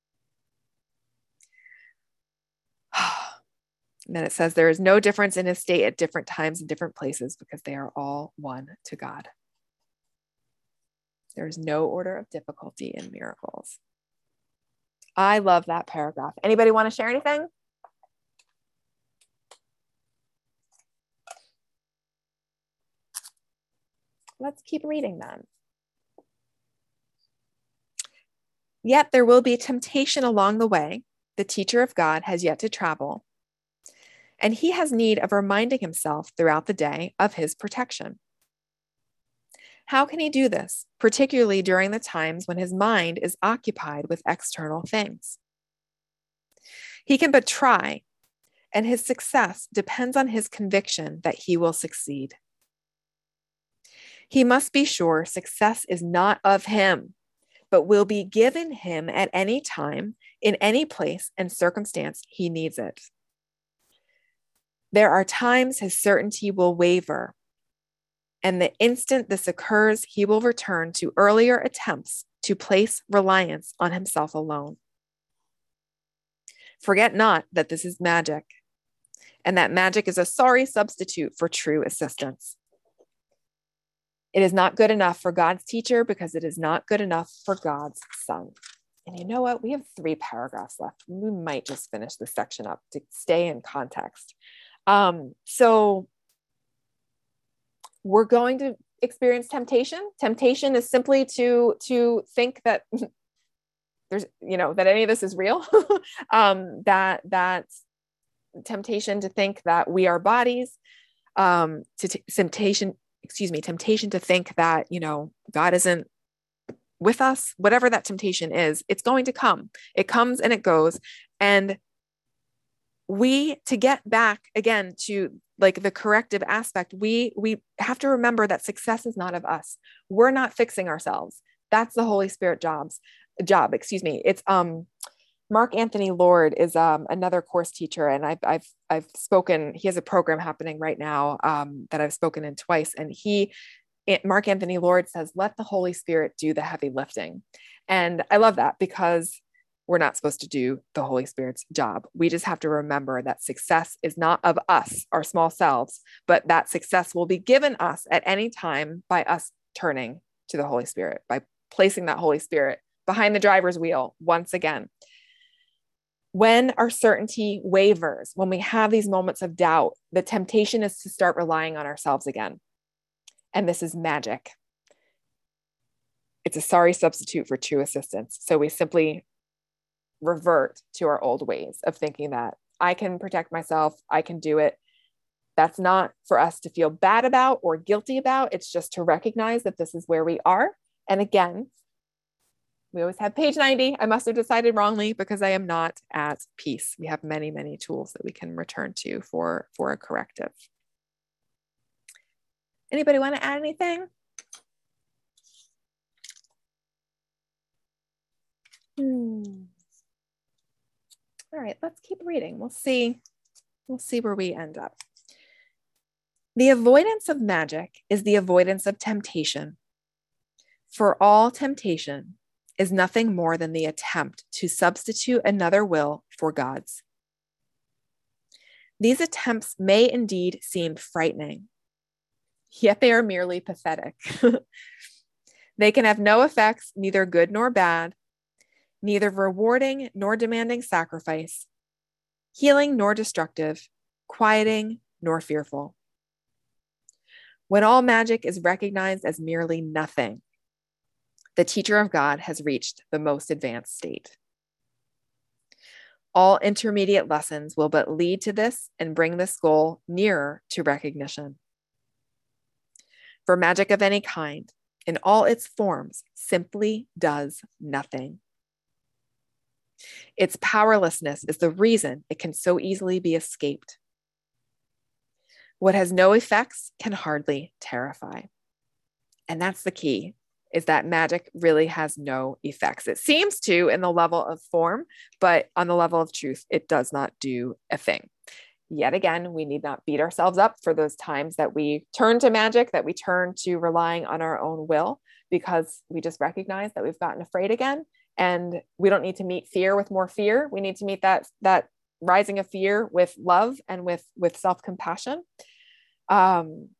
And then it says, there is no difference in his state at different times and different places because they are all one to God. There is no order of difficulty in miracles. I love that paragraph. Anybody want to share anything? Let's keep reading then. Yet there will be temptation along the way. The teacher of God has yet to travel, and he has need of reminding himself throughout the day of his protection. How can he do this, particularly during the times when his mind is occupied with external things? He can but try, and his success depends on his conviction that he will succeed. He must be sure success is not of him, but will be given him at any time, in any place and circumstance he needs it. There are times his certainty will waver, and the instant this occurs, he will return to earlier attempts to place reliance on himself alone. Forget not that this is magic, and that magic is a sorry substitute for true assistance. It is not good enough for God's teacher because it is not good enough for God's son. And you know what? We have three paragraphs left. We might just finish this section up to stay in context. Um, so we're going to experience temptation. Temptation is simply to, to think that there's, you know, that any of this is real. um, that, that temptation to think that we are bodies, um, to t- temptation, excuse me, temptation to think that, you know, God isn't with us, whatever that temptation is, it's going to come. It comes and it goes. And we, to get back again to like the corrective aspect, we, we have to remember that success is not of us. We're not fixing ourselves. That's the Holy Spirit jobs job, excuse me. It's, um, Mark Anthony Lord is, um, another course teacher. And I've, I've, I've spoken, he has a program happening right now, um, that I've spoken in twice. And he, Mark Anthony Lord says, let the Holy Spirit do the heavy lifting. And I love that because we're not supposed to do the Holy Spirit's job. We just have to remember that success is not of us, our small selves, but that success will be given us at any time by us turning to the Holy Spirit, by placing that Holy Spirit behind the driver's wheel once again. When our certainty wavers, when we have these moments of doubt, the temptation is to start relying on ourselves again. And this is magic. It's a sorry substitute for true assistance. So we simply revert to our old ways of thinking that I can protect myself, I can do it. That's not for us to feel bad about or guilty about. It's just to recognize that this is where we are. And again, we always have page ninety. I must have decided wrongly because I am not at peace. We have many, many tools that we can return to for, for a corrective. Anybody want to add anything? Hmm. All right, let's keep reading. We'll see. We'll see where we end up. The avoidance of magic is the avoidance of temptation. For all temptation is nothing more than the attempt to substitute another will for God's. These attempts may indeed seem frightening, yet they are merely pathetic. They can have no effects, neither good nor bad, neither rewarding nor demanding sacrifice, healing nor destructive, quieting nor fearful. When all magic is recognized as merely nothing, the teacher of God has reached the most advanced state. All intermediate lessons will but lead to this and bring this goal nearer to recognition. For magic of any kind, in all its forms, simply does nothing. Its powerlessness is the reason it can so easily be escaped. What has no effects can hardly terrify. And that's the key, is that magic really has no effects. It seems to in the level of form, but on the level of truth, it does not do a thing. Yet again, we need not beat ourselves up for those times that we turn to magic, that we turn to relying on our own will, because we just recognize that we've gotten afraid again. And we don't need to meet fear with more fear. We need to meet that, that rising of fear with love and with, with self-compassion. Um,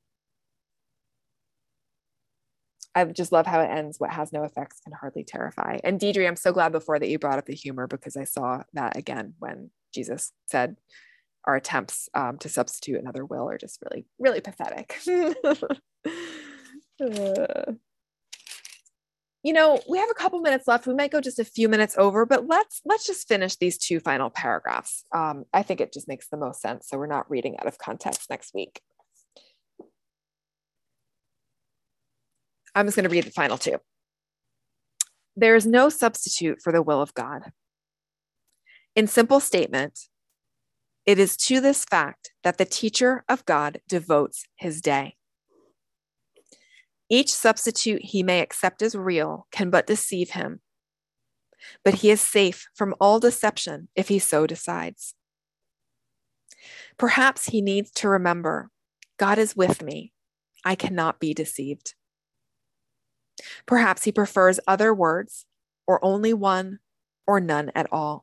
I just love how it ends. What has no effects can hardly terrify. And Deidre, I'm so glad before that you brought up the humor, because I saw that again when Jesus said our attempts um, to substitute another will are just really, really pathetic. uh, you know, we have a couple minutes left. We might go just a few minutes over, but let's let's just finish these two final paragraphs. Um, I think it just makes the most sense. So we're not reading out of context next week. I'm just going to read the final two. There is no substitute for the will of God. In simple statement, it is to this fact that the teacher of God devotes his day. Each substitute he may accept as real can but deceive him, but he is safe from all deception if he so decides. Perhaps he needs to remember, God is with me. I cannot be deceived. Perhaps he prefers other words, or only one, or none at all.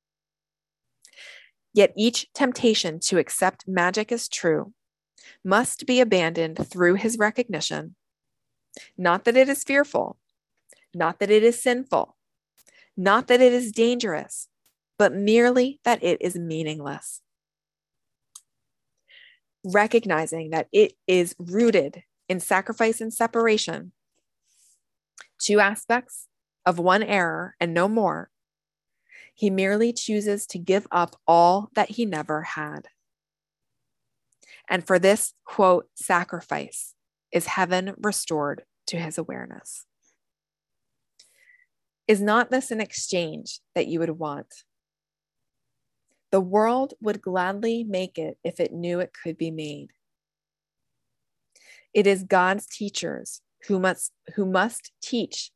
Yet each temptation to accept magic as true must be abandoned through his recognition, not that it is fearful, not that it is sinful, not that it is dangerous, but merely that it is meaningless. Recognizing that it is rooted in sacrifice and separation, two aspects of one error and no more, he merely chooses to give up all that he never had. And for this, quote, sacrifice is heaven restored to his awareness. Is not this an exchange that you would want? The world would gladly make it if it knew it could be made. It is God's teachers who must, who must teach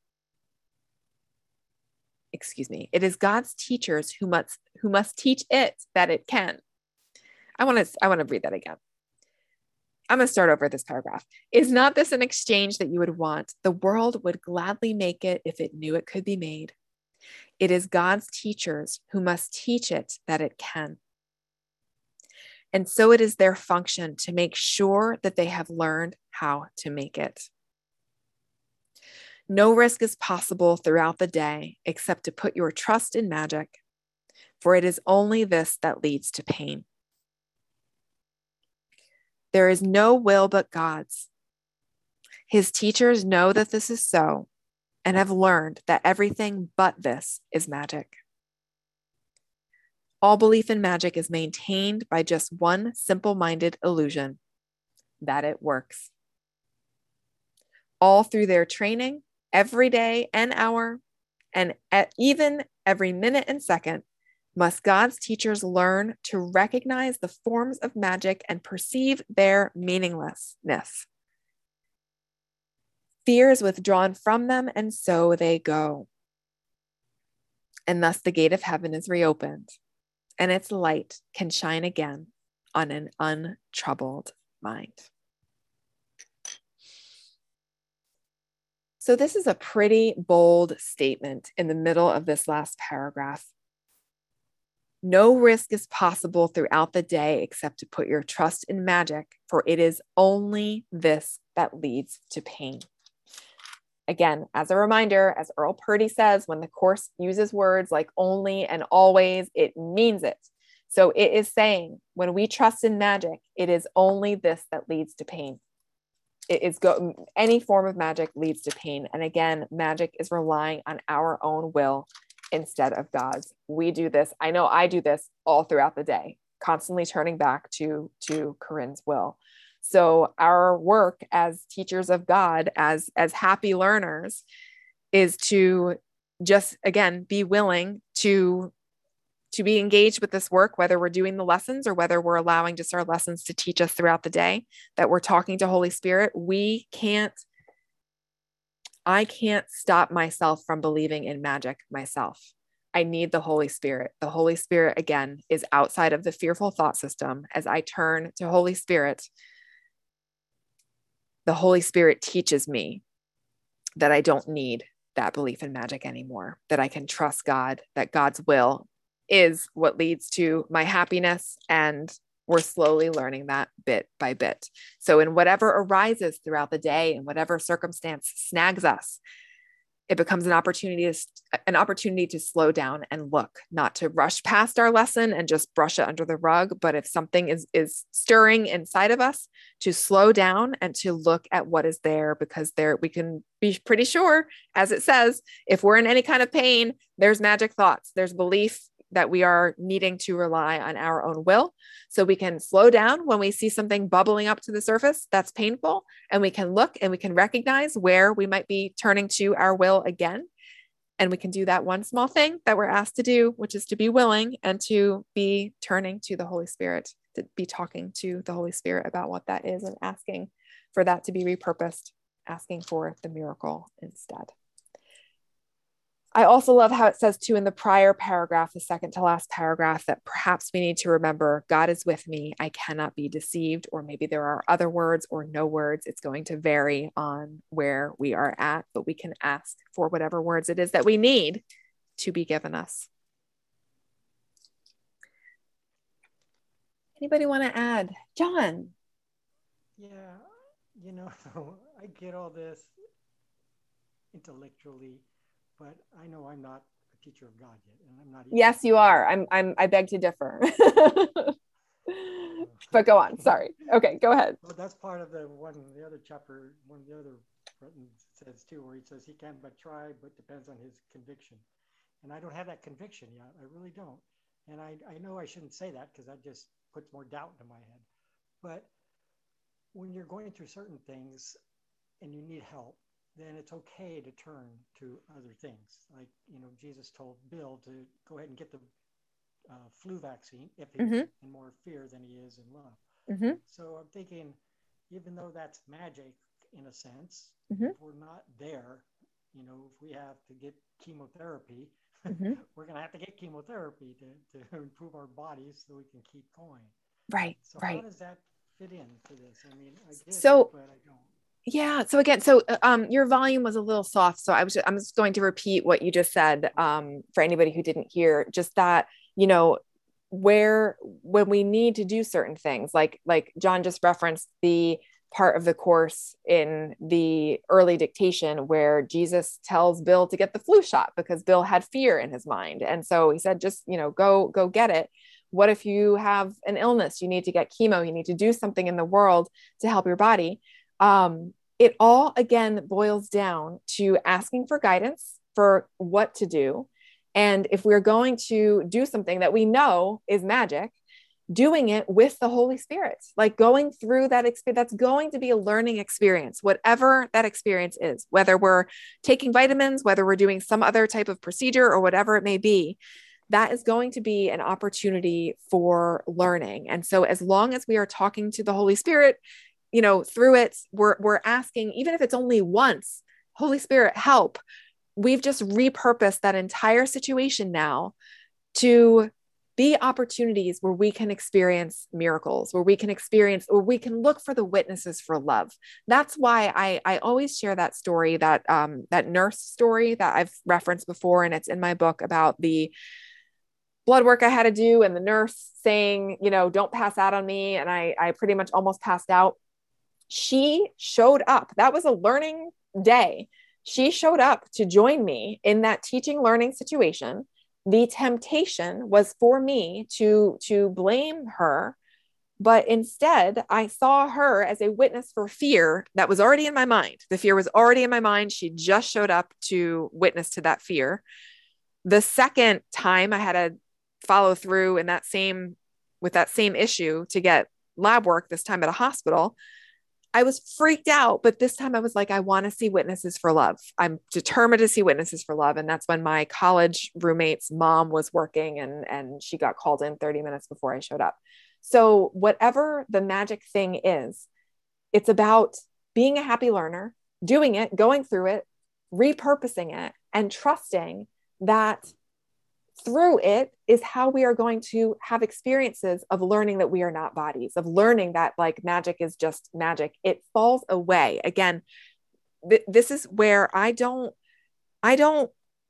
Excuse me. It is God's teachers who must who must teach it that it can. I want to I want to read that again. I'm going to start over this paragraph. Is not this an exchange that you would want? The world would gladly make it if it knew it could be made. It is God's teachers who must teach it that it can. And so it is their function to make sure that they have learned how to make it. No risk is possible throughout the day except to put your trust in magic, for it is only this that leads to pain. There is no will but God's. His teachers know that this is so and have learned that everything but this is magic. All belief in magic is maintained by just one simple-minded illusion, that it works. All through their training, every day and hour, and at even every minute and second, must God's teachers learn to recognize the forms of magic and perceive their meaninglessness. Fear is withdrawn from them, and so they go. And thus the gate of heaven is reopened, and its light can shine again on an untroubled mind. So this is a pretty bold statement in the middle of this last paragraph. No risk is possible throughout the day except to put your trust in magic, for it is only this that leads to pain. Again, as a reminder, as Earl Purdy says, when the Course uses words like only and always, it means it. So it is saying, when we trust in magic, it is only this that leads to pain. It is go any form of magic leads to pain. And again, magic is relying on our own will instead of God's. We do this. I know I do this all throughout the day, constantly turning back to, to Corinne's will. So our work as teachers of God, as, as happy learners, is to just, again, be willing to, to be engaged with this work, whether we're doing the lessons or whether we're allowing just our lessons to teach us throughout the day, that we're talking to Holy Spirit. We can't, I can't stop myself from believing in magic myself. I need the Holy Spirit. The Holy Spirit, again, is outside of the fearful thought system. As I turn to Holy Spirit, the Holy Spirit teaches me that I don't need that belief in magic anymore, that I can trust God, that God's will is what leads to my happiness. And we're slowly learning that bit by bit. So in whatever arises throughout the day and whatever circumstance snags us, it becomes an opportunity to, an opportunity to slow down and look, not to rush past our lesson and just brush it under the rug. But if something is, is stirring inside of us, to slow down and to look at what is there, because there we can be pretty sure, as it says, if we're in any kind of pain, there's magic thoughts, there's belief that we are needing to rely on our own will. So we can slow down when we see something bubbling up to the surface that's painful, and we can look and we can recognize where we might be turning to our will again. And we can do that one small thing that we're asked to do, which is to be willing and to be turning to the Holy Spirit, to be talking to the Holy Spirit about what that is and asking for that to be repurposed, asking for the miracle instead. I also love how it says too in the prior paragraph, the second to last paragraph, that perhaps we need to remember God is with me. I cannot be deceived, or maybe there are other words or no words. It's going to vary on where we are at, but we can ask for whatever words it is that we need to be given us. Anybody want to add? John? Yeah, you know, I get all this intellectually, but I know I'm not a teacher of God yet, and I'm not. Yes, you are. I'm. I'm. I beg to differ. But go on. Sorry. Okay, go ahead. Well, that's part of the one. The other chapter, one of the other says too, where he says he can but try, but depends on his conviction. And I don't have that conviction yet. I really don't. And I, I know I shouldn't say that because that just puts more doubt into my head. But when you're going through certain things and you need help, then it's okay to turn to other things. Like, you know, Jesus told Bill to go ahead and get the uh, flu vaccine if he's mm-hmm. in more fear than he is in love. Mm-hmm. So I'm thinking, even though that's magic in a sense, mm-hmm. if we're not there, you know, if we have to get chemotherapy, mm-hmm. we're going to have to get chemotherapy to, to improve our bodies so we can keep going. Right, so right. How does that fit into this? I mean, I get so, it, but I don't. Yeah. So again, so um, your volume was a little soft. So I was, just, I'm just going to repeat what you just said um, for anybody who didn't hear, just that, you know, where, when we need to do certain things, like, like John just referenced the part of the course in the early dictation where Jesus tells Bill to get the flu shot because Bill had fear in his mind. And so he said, just, you know, go, go get it. What if you have an illness? You need to get chemo. You need to do something in the world to help your body. Um, it all, again, boils down to asking for guidance for what to do. And if we're going to do something that we know is magic, doing it with the Holy Spirit, like going through that experience, that's going to be a learning experience, whatever that experience is, whether we're taking vitamins, whether we're doing some other type of procedure or whatever it may be, that is going to be an opportunity for learning. And so as long as we are talking to the Holy Spirit, you know, through it, we're, we're asking, even if it's only once, Holy Spirit, help. We've just repurposed that entire situation now to be opportunities where we can experience miracles, where we can experience, or we can look for the witnesses for love. That's why I, I always share that story, that, um, that nurse story that I've referenced before. And it's in my book about the blood work I had to do and the nurse saying, you know, don't pass out on me. And I, I pretty much almost passed out. She showed up. That was a learning day. She showed up to join me in that teaching learning situation. The temptation was for me to, to blame her, but instead I saw her as a witness for fear that was already in my mind. The fear was already in my mind. She just showed up to witness to that fear. The second time I had to follow through in that same, with that same issue to get lab work, this time at a hospital, I was freaked out, but this time I was like, I want to see witnesses for love. I'm determined to see witnesses for love. And that's when my college roommate's mom was working and, and she got called in thirty minutes before I showed up. So whatever the magic thing is, it's about being a happy learner, doing it, going through it, repurposing it, and trusting that through it is how we are going to have experiences of learning that we are not bodies, of learning that like magic is just magic. It falls away. Again, th- this is where I don't, I don't,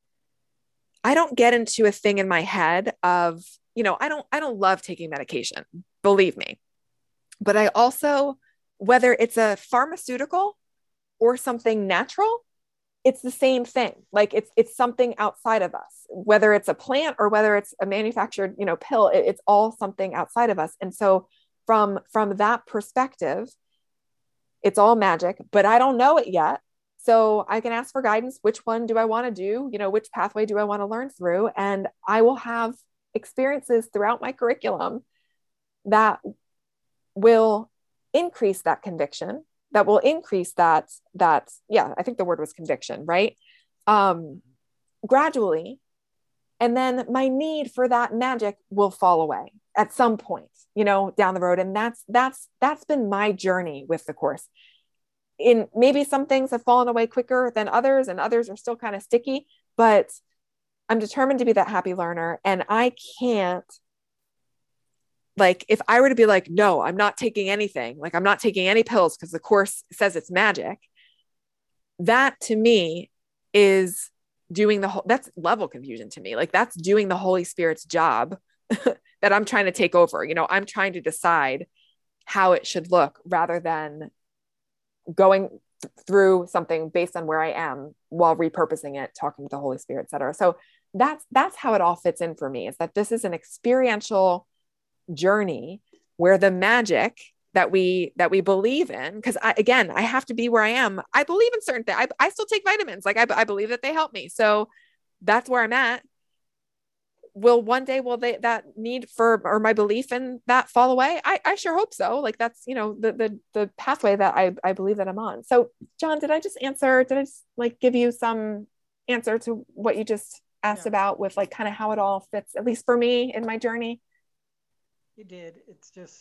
I don't get into a thing in my head of, you know, I don't, I don't love taking medication, believe me, but I also, whether it's a pharmaceutical or something natural, it's the same thing. Like it's, it's something outside of us, whether it's a plant or whether it's a manufactured, you know, pill, it, it's all something outside of us. And so from, from that perspective, it's all magic, but I don't know it yet. So I can ask for guidance. Which one do I want to do? You know, which pathway do I want to learn through? And I will have experiences throughout my curriculum that will increase that conviction, that will increase that, that, yeah, I think the word was conviction, right? Um, gradually. And then my need for that magic will fall away at some point, you know, down the road. And that's, that's, that's been my journey with the course. In maybe some things have fallen away quicker than others, and others are still kind of sticky, but I'm determined to be that happy learner. And I can't, like, if I were to be like, no, I'm not taking anything, like I'm not taking any pills because the course says it's magic. That to me is doing the whole, that's level confusion to me. Like that's doing the Holy Spirit's job that I'm trying to take over. You know, I'm trying to decide how it should look rather than going th- through something based on where I am while repurposing it, talking to the Holy Spirit, et cetera. So that's, that's how it all fits in for me, is that this is an experiential journey where the magic that we, that we believe in, because I, again, I have to be where I am. I believe in certain things. I, I still take vitamins. Like I, I believe that they help me. So that's where I'm at. Will one day, will they, that need for, or my belief in that fall away? I, I sure hope so. Like that's, you know, the, the, the pathway that I, I believe that I'm on. So John, did I just answer, did I just like give you some answer to what you just asked Yeah. about with like kind of how it all fits, at least for me in my journey? You did. It's just,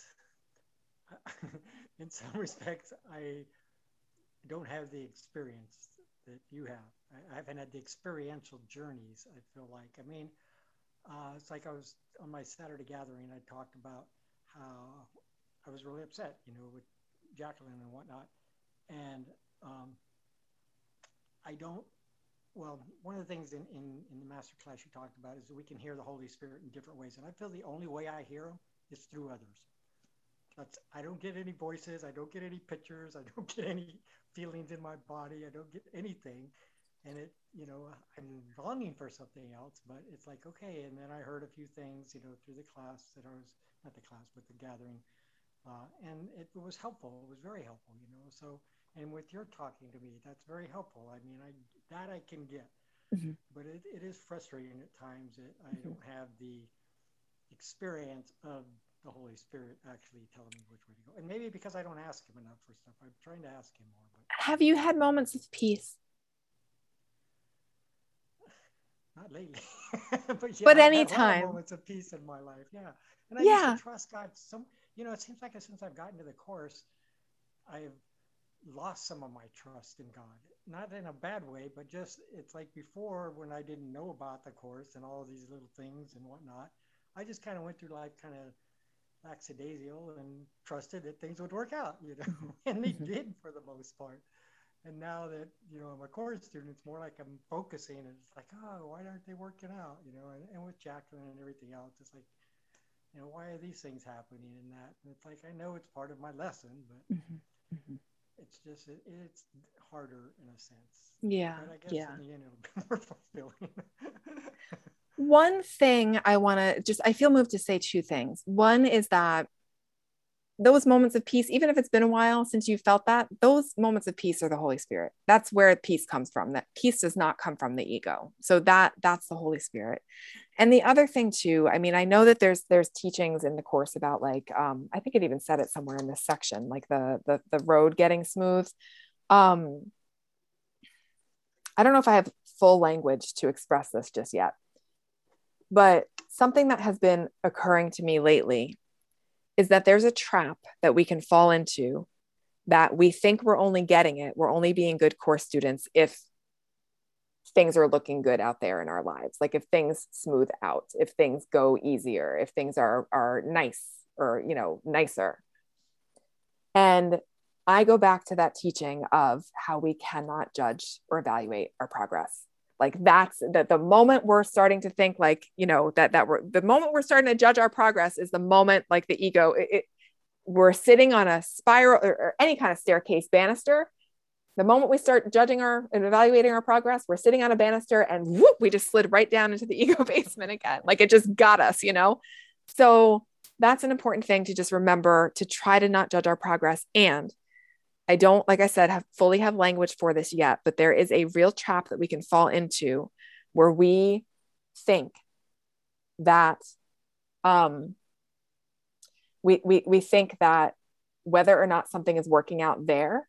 in some respects, I don't have the experience that you have. I, I haven't had the experiential journeys, I feel like. I mean, uh, it's like I was on my Saturday gathering, I talked about how I was really upset, you know, with Jacqueline and whatnot. And um, I don't, well, one of the things in, in, in the master class you talked about is that we can hear the Holy Spirit in different ways. And I feel the only way I hear him is through others. that's, I don't get any voices. I don't get any pictures. I don't get any feelings in my body. I don't get anything. And it, you know, I'm longing for something else, but it's like, okay. And then I heard a few things, you know, through the class that I was, not the class, but the gathering. Uh, and it was helpful. It was very helpful, you know. So, and with your talking to me, that's very helpful. I mean, I that I can get, mm-hmm. but it, it is frustrating at times that I mm-hmm. don't have the experience of the Holy Spirit actually telling me which way to go. And maybe because I don't ask him enough for stuff. I'm trying to ask him more. But have you had moments of peace? Not lately, but, yeah, but I've anytime. Had a lot of moments of peace in my life, yeah. And I yeah. used to trust God. Some, you know, it seems like since I've gotten to the Course, I've lost some of my trust in God. Not in a bad way, but just it's like before when I didn't know about the Course and all these little things and whatnot. I just kind of went through life kind of lackadaisical and trusted that things would work out, you know, and they mm-hmm. did for the most part. And now that, you know, I'm a Course student, it's more like I'm focusing and it's like, oh, why aren't they working out? You know, and, and with Jacqueline and everything else, it's like, you know, why are these things happening and that? And it's like, I know it's part of my lesson, but mm-hmm. Mm-hmm. it's just, it, it's harder in a sense. Yeah. But I guess yeah. in the end, it'll be more fulfilling. One thing I want to just, I feel moved to say two things. One is that those moments of peace, even if it's been a while since you felt that, those moments of peace are the Holy Spirit. That's where peace comes from. That peace does not come from the ego. So that that's the Holy Spirit. And the other thing too, I mean, I know that there's there's teachings in the Course about like, um, I think it even said it somewhere in this section, like the the the road getting smooth. Um, I don't know if I have full language to express this just yet, but something that has been occurring to me lately is that there's a trap that we can fall into, that we think we're only getting it, we're only being good Course students if things are looking good out there in our lives. Like if things smooth out, if things go easier, if things are are nice or, you know, nicer. And I go back to that teaching of how we cannot judge or evaluate our progress. Like that's that the moment we're starting to think like, you know, that, that we're, the moment we're starting to judge our progress is the moment like the ego, it, it, we're sitting on a spiral or, or any kind of staircase banister. The moment we start judging our and evaluating our progress, we're sitting on a banister and whoop, we just slid right down into the ego basement again. Like it just got us, you know? So that's an important thing to just remember, to try to not judge our progress. And I don't, like I said, have fully have language for this yet, but there is a real trap that we can fall into where we think that, um, we, we, we think that whether or not something is working out there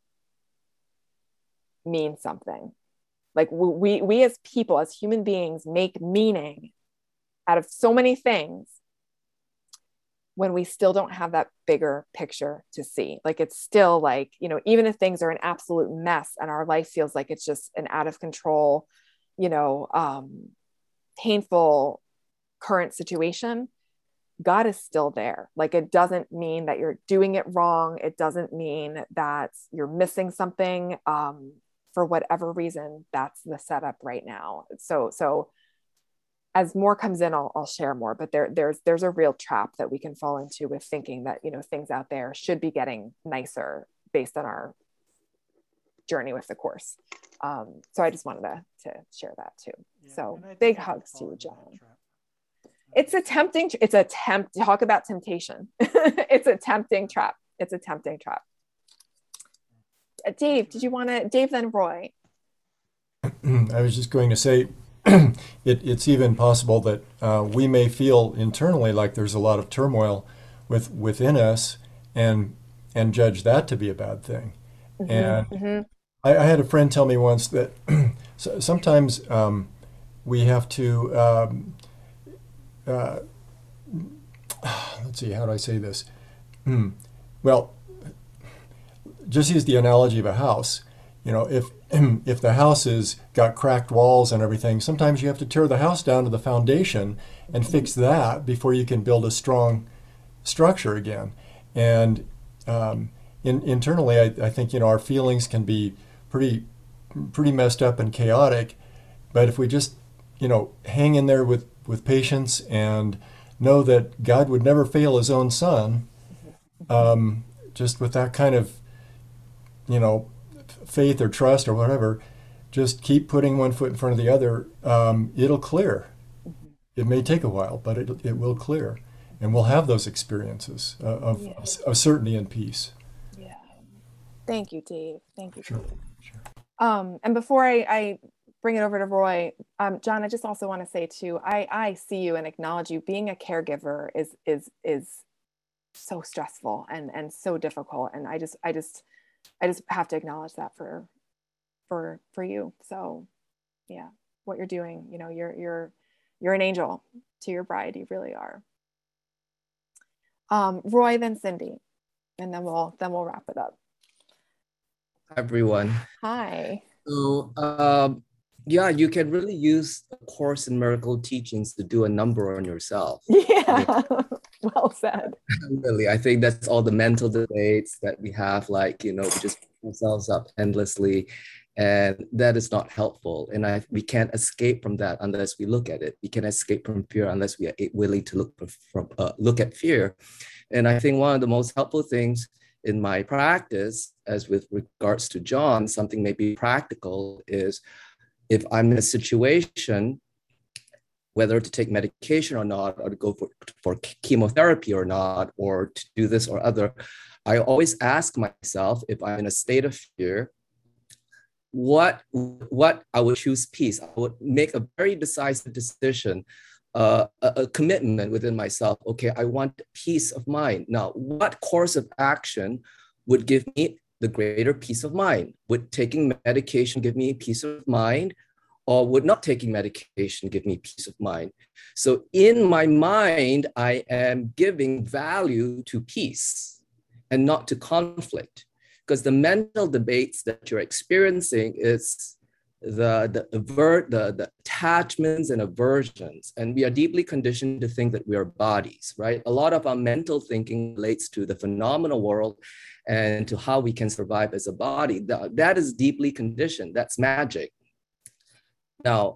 means something. Like we, we as people, as human beings, make meaning out of so many things when we still don't have that bigger picture to see. Like it's still like, you know, even if things are an absolute mess and our life feels like it's just an out of control, you know, um, painful current situation, God is still there. Like it doesn't mean that you're doing it wrong. It doesn't mean that you're missing something. Um, for whatever reason, that's the setup right now. So, so as more comes in, I'll, I'll share more, but there, there's, there's a real trap that we can fall into with thinking that, you know, things out there should be getting nicer based on our journey with the Course. Um, so I just wanted to, to share that too. Yeah, so big hugs to you, John. It's a tempting, it's a tempt, talk about temptation. It's a tempting trap. It's a tempting trap. Uh, Dave, did you want to, Dave, then Roy? I was just going to say, it, it's even possible that uh, we may feel internally like there's a lot of turmoil with within us, and and judge that to be a bad thing. Mm-hmm, and mm-hmm. I, I had a friend tell me once that so, sometimes um, we have to um, uh, let's see, how do I say this? Hmm. Well, just use the analogy of a house. You know, if if the house has got cracked walls and everything, sometimes you have to tear the house down to the foundation and fix that before you can build a strong structure again. And um, in, internally, I, I think, you know, our feelings can be pretty pretty messed up and chaotic. But if we just, you know, hang in there with, with patience and know that God would never fail his own son, um, just with that kind of, you know, faith or trust or whatever, just keep putting one foot in front of the other. Um, it'll clear. It may take a while, but it, it will clear. And we'll have those experiences uh, of, Yeah. of certainty and peace. Yeah. Thank you, Dave. Thank you. Sure. Dave. Sure. Um, and before I, I bring it over to Roy, um, John, I just also want to say too, I, I see you and acknowledge you. Being a caregiver is is is so stressful and and so difficult. And I just I just I just have to acknowledge that for for for you. So yeah, what you're doing, you know, you're you're you're an angel to your bride. You really are. Um, Roy, then Cindy, and then we'll then we'll wrap it up. Hi, everyone. Hi. So, um, yeah, you can really use A Course in Miracle teachings to do a number on yourself. Yeah, well said. Really, I think that's all the mental debates that we have, like, you know, we just beat ourselves up endlessly, and that is not helpful. And I, we can't escape from that unless we look at it. We can escape from fear unless we are willing to look from uh, look at fear. And I think one of the most helpful things in my practice, as with regards to John, something maybe practical is if I'm in a situation, whether to take medication or not, or to go for, for chemotherapy or not, or to do this or other, I always ask myself, if I'm in a state of fear, what, what I would choose peace. I would make a very decisive decision, uh, a, a commitment within myself. Okay, I want peace of mind. Now, what course of action would give me the greater peace of mind? Would taking medication give me peace of mind? Or would not taking medication give me peace of mind? So in my mind, I am giving value to peace and not to conflict, because the mental debates that you're experiencing is the, the, avert, the, the attachments and aversions. And we are deeply conditioned to think that we are bodies, right? A lot of our mental thinking relates to the phenomenal world and to how we can survive as a body. That, that is deeply conditioned. That's magic. Now,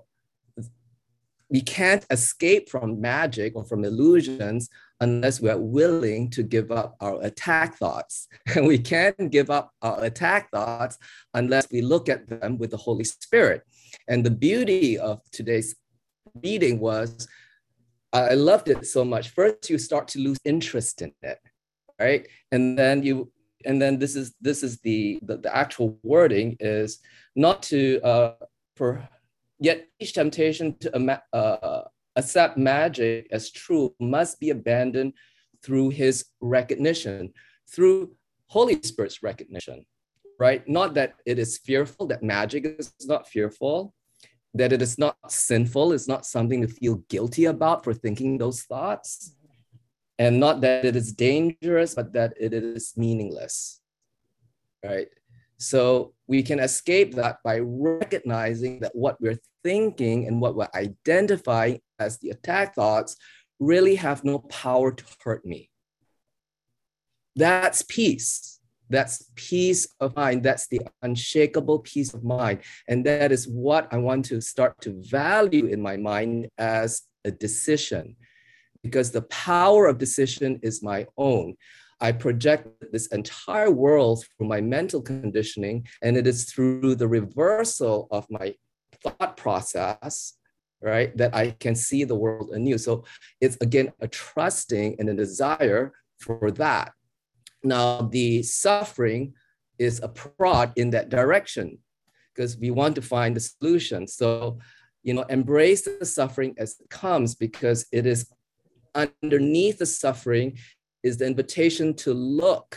we can't escape from magic or from illusions unless we are willing to give up our attack thoughts. And we can't give up our attack thoughts unless we look at them with the Holy Spirit. And the beauty of today's reading was, I loved it so much. First, you start to lose interest in it, right? And then you, and then this is this is the the, the actual wording is not to uh, for. Yet each temptation to uh, accept magic as true must be abandoned through his recognition, through Holy Spirit's recognition, right? Not that it is fearful, that magic is not fearful, that it is not sinful, it's not something to feel guilty about for thinking those thoughts, and not that it is dangerous, but that it is meaningless, right? So we can escape that by recognizing that what we're thinking and what we're identifying as the attack thoughts really have no power to hurt me. That's peace. That's peace of mind. That's the unshakable peace of mind. And that is what I want to start to value in my mind as a decision, because the power of decision is my own. I project this entire world through my mental conditioning, and it is through the reversal of my thought process, right, that I can see the world anew. So it's, again, a trusting and a desire for that. Now, the suffering is a prod in that direction, because we want to find the solution. So, you know, embrace the suffering as it comes, because it is underneath the suffering is the invitation to look,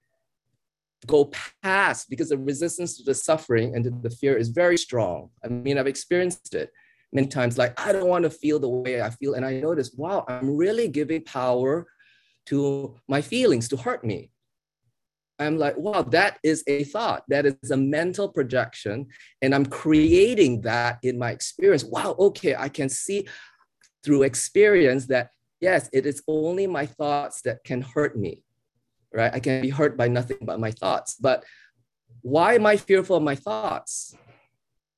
go past, because the resistance to the suffering and to the fear is very strong. I mean, I've experienced it many times, like, I don't want to feel the way I feel. And I notice, wow, I'm really giving power to my feelings to hurt me. I'm like, wow, that is a thought. That is a mental projection. And I'm creating that in my experience. Wow, okay, I can see through experience that, yes, it is only my thoughts that can hurt me, right? I can be hurt by nothing but my thoughts. But why am I fearful of my thoughts?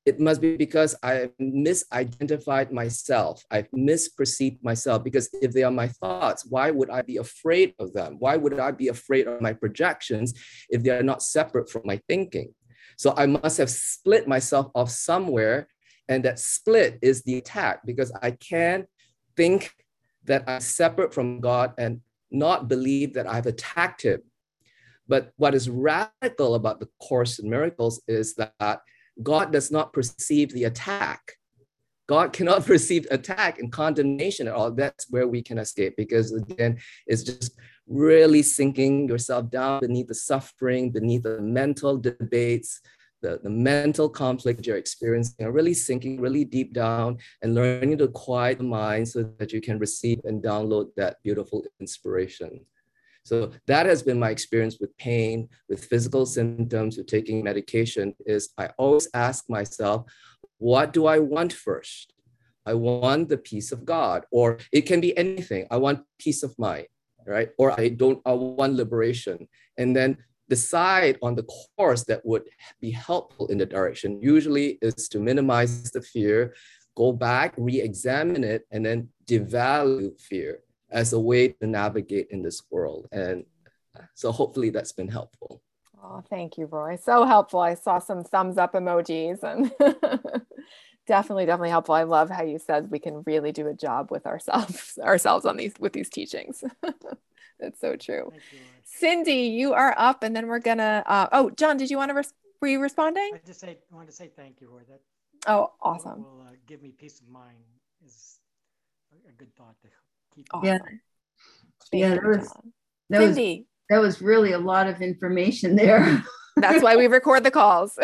it must be because I misidentified myself. I've misperceived myself, because if they are my thoughts, why would I be afraid of them? Why would I be afraid of my projections if they are not separate from my thinking? So I must have split myself off somewhere, and that split is the attack, because I can't think that I'm separate from God and not believe that I've attacked him. But what is radical about the Course in Miracles is that God does not perceive the attack. God cannot perceive attack and condemnation at all. That's where we can escape, because again, it's just really sinking yourself down beneath the suffering, beneath the mental debates, the, the mental conflict you're experiencing, and really sinking really deep down and learning to quiet the mind so that you can receive and download that beautiful inspiration. So that has been my experience with pain, with physical symptoms, with taking medication, is I always ask myself, what do I want first? I want the peace of God, or it can be anything. I want peace of mind, right? Or I don't, I want liberation. And then decide on the course that would be helpful in the direction. Usually is to minimize the fear, go back, re-examine it, and then devalue fear as a way to navigate in this world. And so hopefully that's been helpful. Oh, thank you, Roy. So helpful. I saw some thumbs up emojis, and definitely, definitely helpful. I love how you said we can really do a job with ourselves, ourselves on these, with these teachings. That's so true. You, Cindy, you are up, and then we're gonna, uh, oh, John, did you want to, res- were you responding? I just say, I want to say thank you, Roy. That oh, awesome. Will uh, give me peace of mind is a good thought to keep. Awesome. Yeah. Thank yeah, you, that was, that Cindy. was, that was really a lot of information there. That's why we record the calls.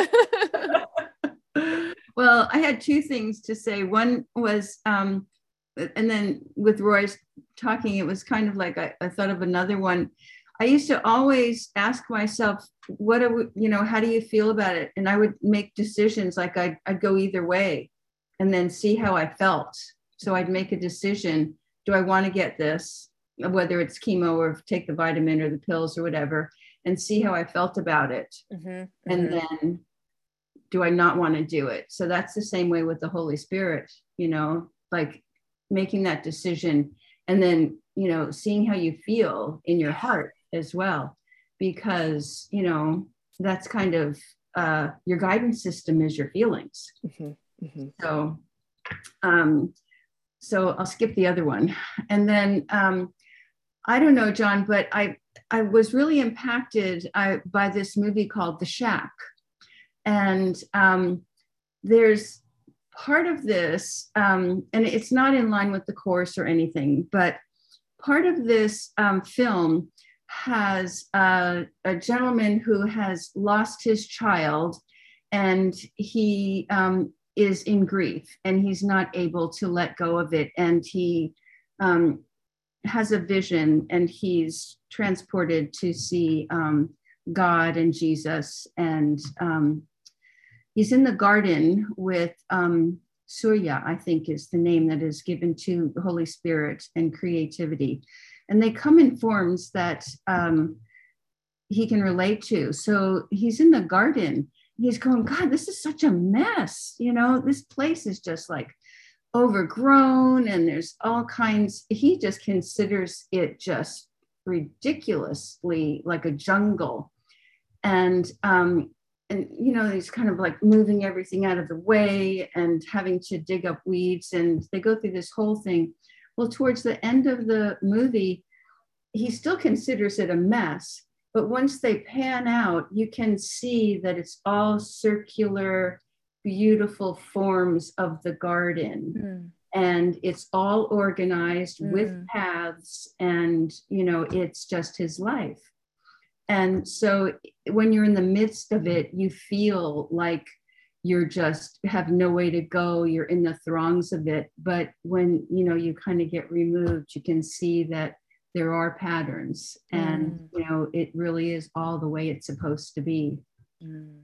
Well, I had two things to say. One was, um, and then with Roy's talking, it was kind of like I, I thought of another one. I used to always ask myself, what are we, you know, how do you feel about it? And I would make decisions like I'd, I'd go either way and then see how I felt. So I'd make a decision. Do I want to get this, whether it's chemo or take the vitamin or the pills or whatever, and see how I felt about it. Mm-hmm, and mm-hmm. then do I not want to do it? So that's the same way with the Holy Spirit, you know, like making that decision and then, you know, seeing how you feel in your heart as well, because, you know, that's kind of uh, your guidance system is your feelings. Mm-hmm, mm-hmm. So, um, so I'll skip the other one. And then, um, I don't know, John, but I, I was really impacted I, by this movie called The Shack. And um, there's part of this, um, and it's not in line with the Course or anything, but part of this um, film has uh, a gentleman who has lost his child, and he um, is in grief, and he's not able to let go of it. And he um, has a vision, and he's transported to see um, God and Jesus. And um, he's in the garden with um, Surya, I think is the name that is given to the Holy Spirit and creativity. And they come in forms that um, he can relate to. So he's in the garden. He's going, God, this is such a mess. You know, this place is just like overgrown, and there's all kinds. He just considers it just ridiculously like a jungle. And, um, and, you know, he's kind of like moving everything out of the way and having to dig up weeds. And they go through this whole thing. Well, towards the end of the movie, he still considers it a mess. But once they pan out, you can see that it's all circular, beautiful forms of the garden. Mm. And it's all organized mm. with paths. And, you know, it's just his life. And so when you're in the midst of it, you feel like you're just have no way to go. You're in the throngs of it. But when, you know, you kind of get removed, you can see that there are patterns, and, mm. you know, it really is all the way it's supposed to be. Mm.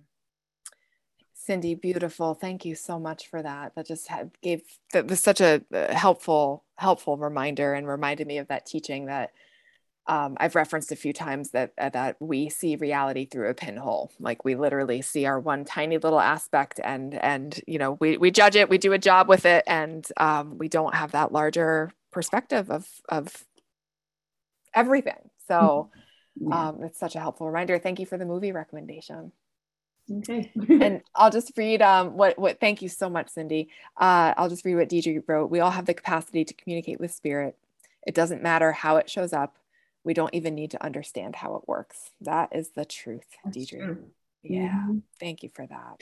Cindy, beautiful. Thank you so much for that. That just had, gave, that was such a helpful, helpful reminder, and reminded me of that teaching that um, I've referenced a few times that uh, that we see reality through a pinhole. Like we literally see our one tiny little aspect, and and you know we we judge it, we do a job with it, and um, we don't have that larger perspective of of everything. So Yeah. um, it's such a helpful reminder. Thank you for the movie recommendation. Okay. And I'll just read um, what, what, thank you so much, Cindy. Uh, I'll just read what Deidre wrote. We all have the capacity to communicate with spirit. It doesn't matter how it shows up. We don't even need to understand how it works. That is the truth, That's Deidre. true. Yeah, Mm-hmm. Thank you for that.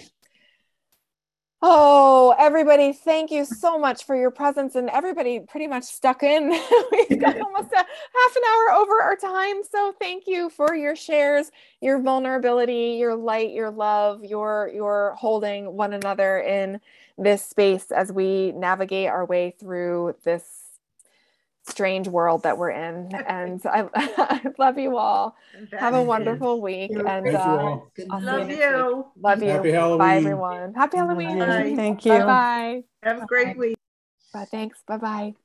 Oh, everybody, thank you so much for your presence, and everybody pretty much stuck in. We've got almost a half an hour over our time. So thank you for your shares, your vulnerability, your light, your love, your, your holding one another in this space as we navigate our way through this strange world that we're in. And I, I love you all. Have a wonderful week. And Thank you uh, all. I'll see Love next you. week. Love you. Happy Halloween. Bye, everyone. Happy Halloween. Bye. Thank you. Bye-bye. Have a great week. Bye. Thanks. Bye-bye.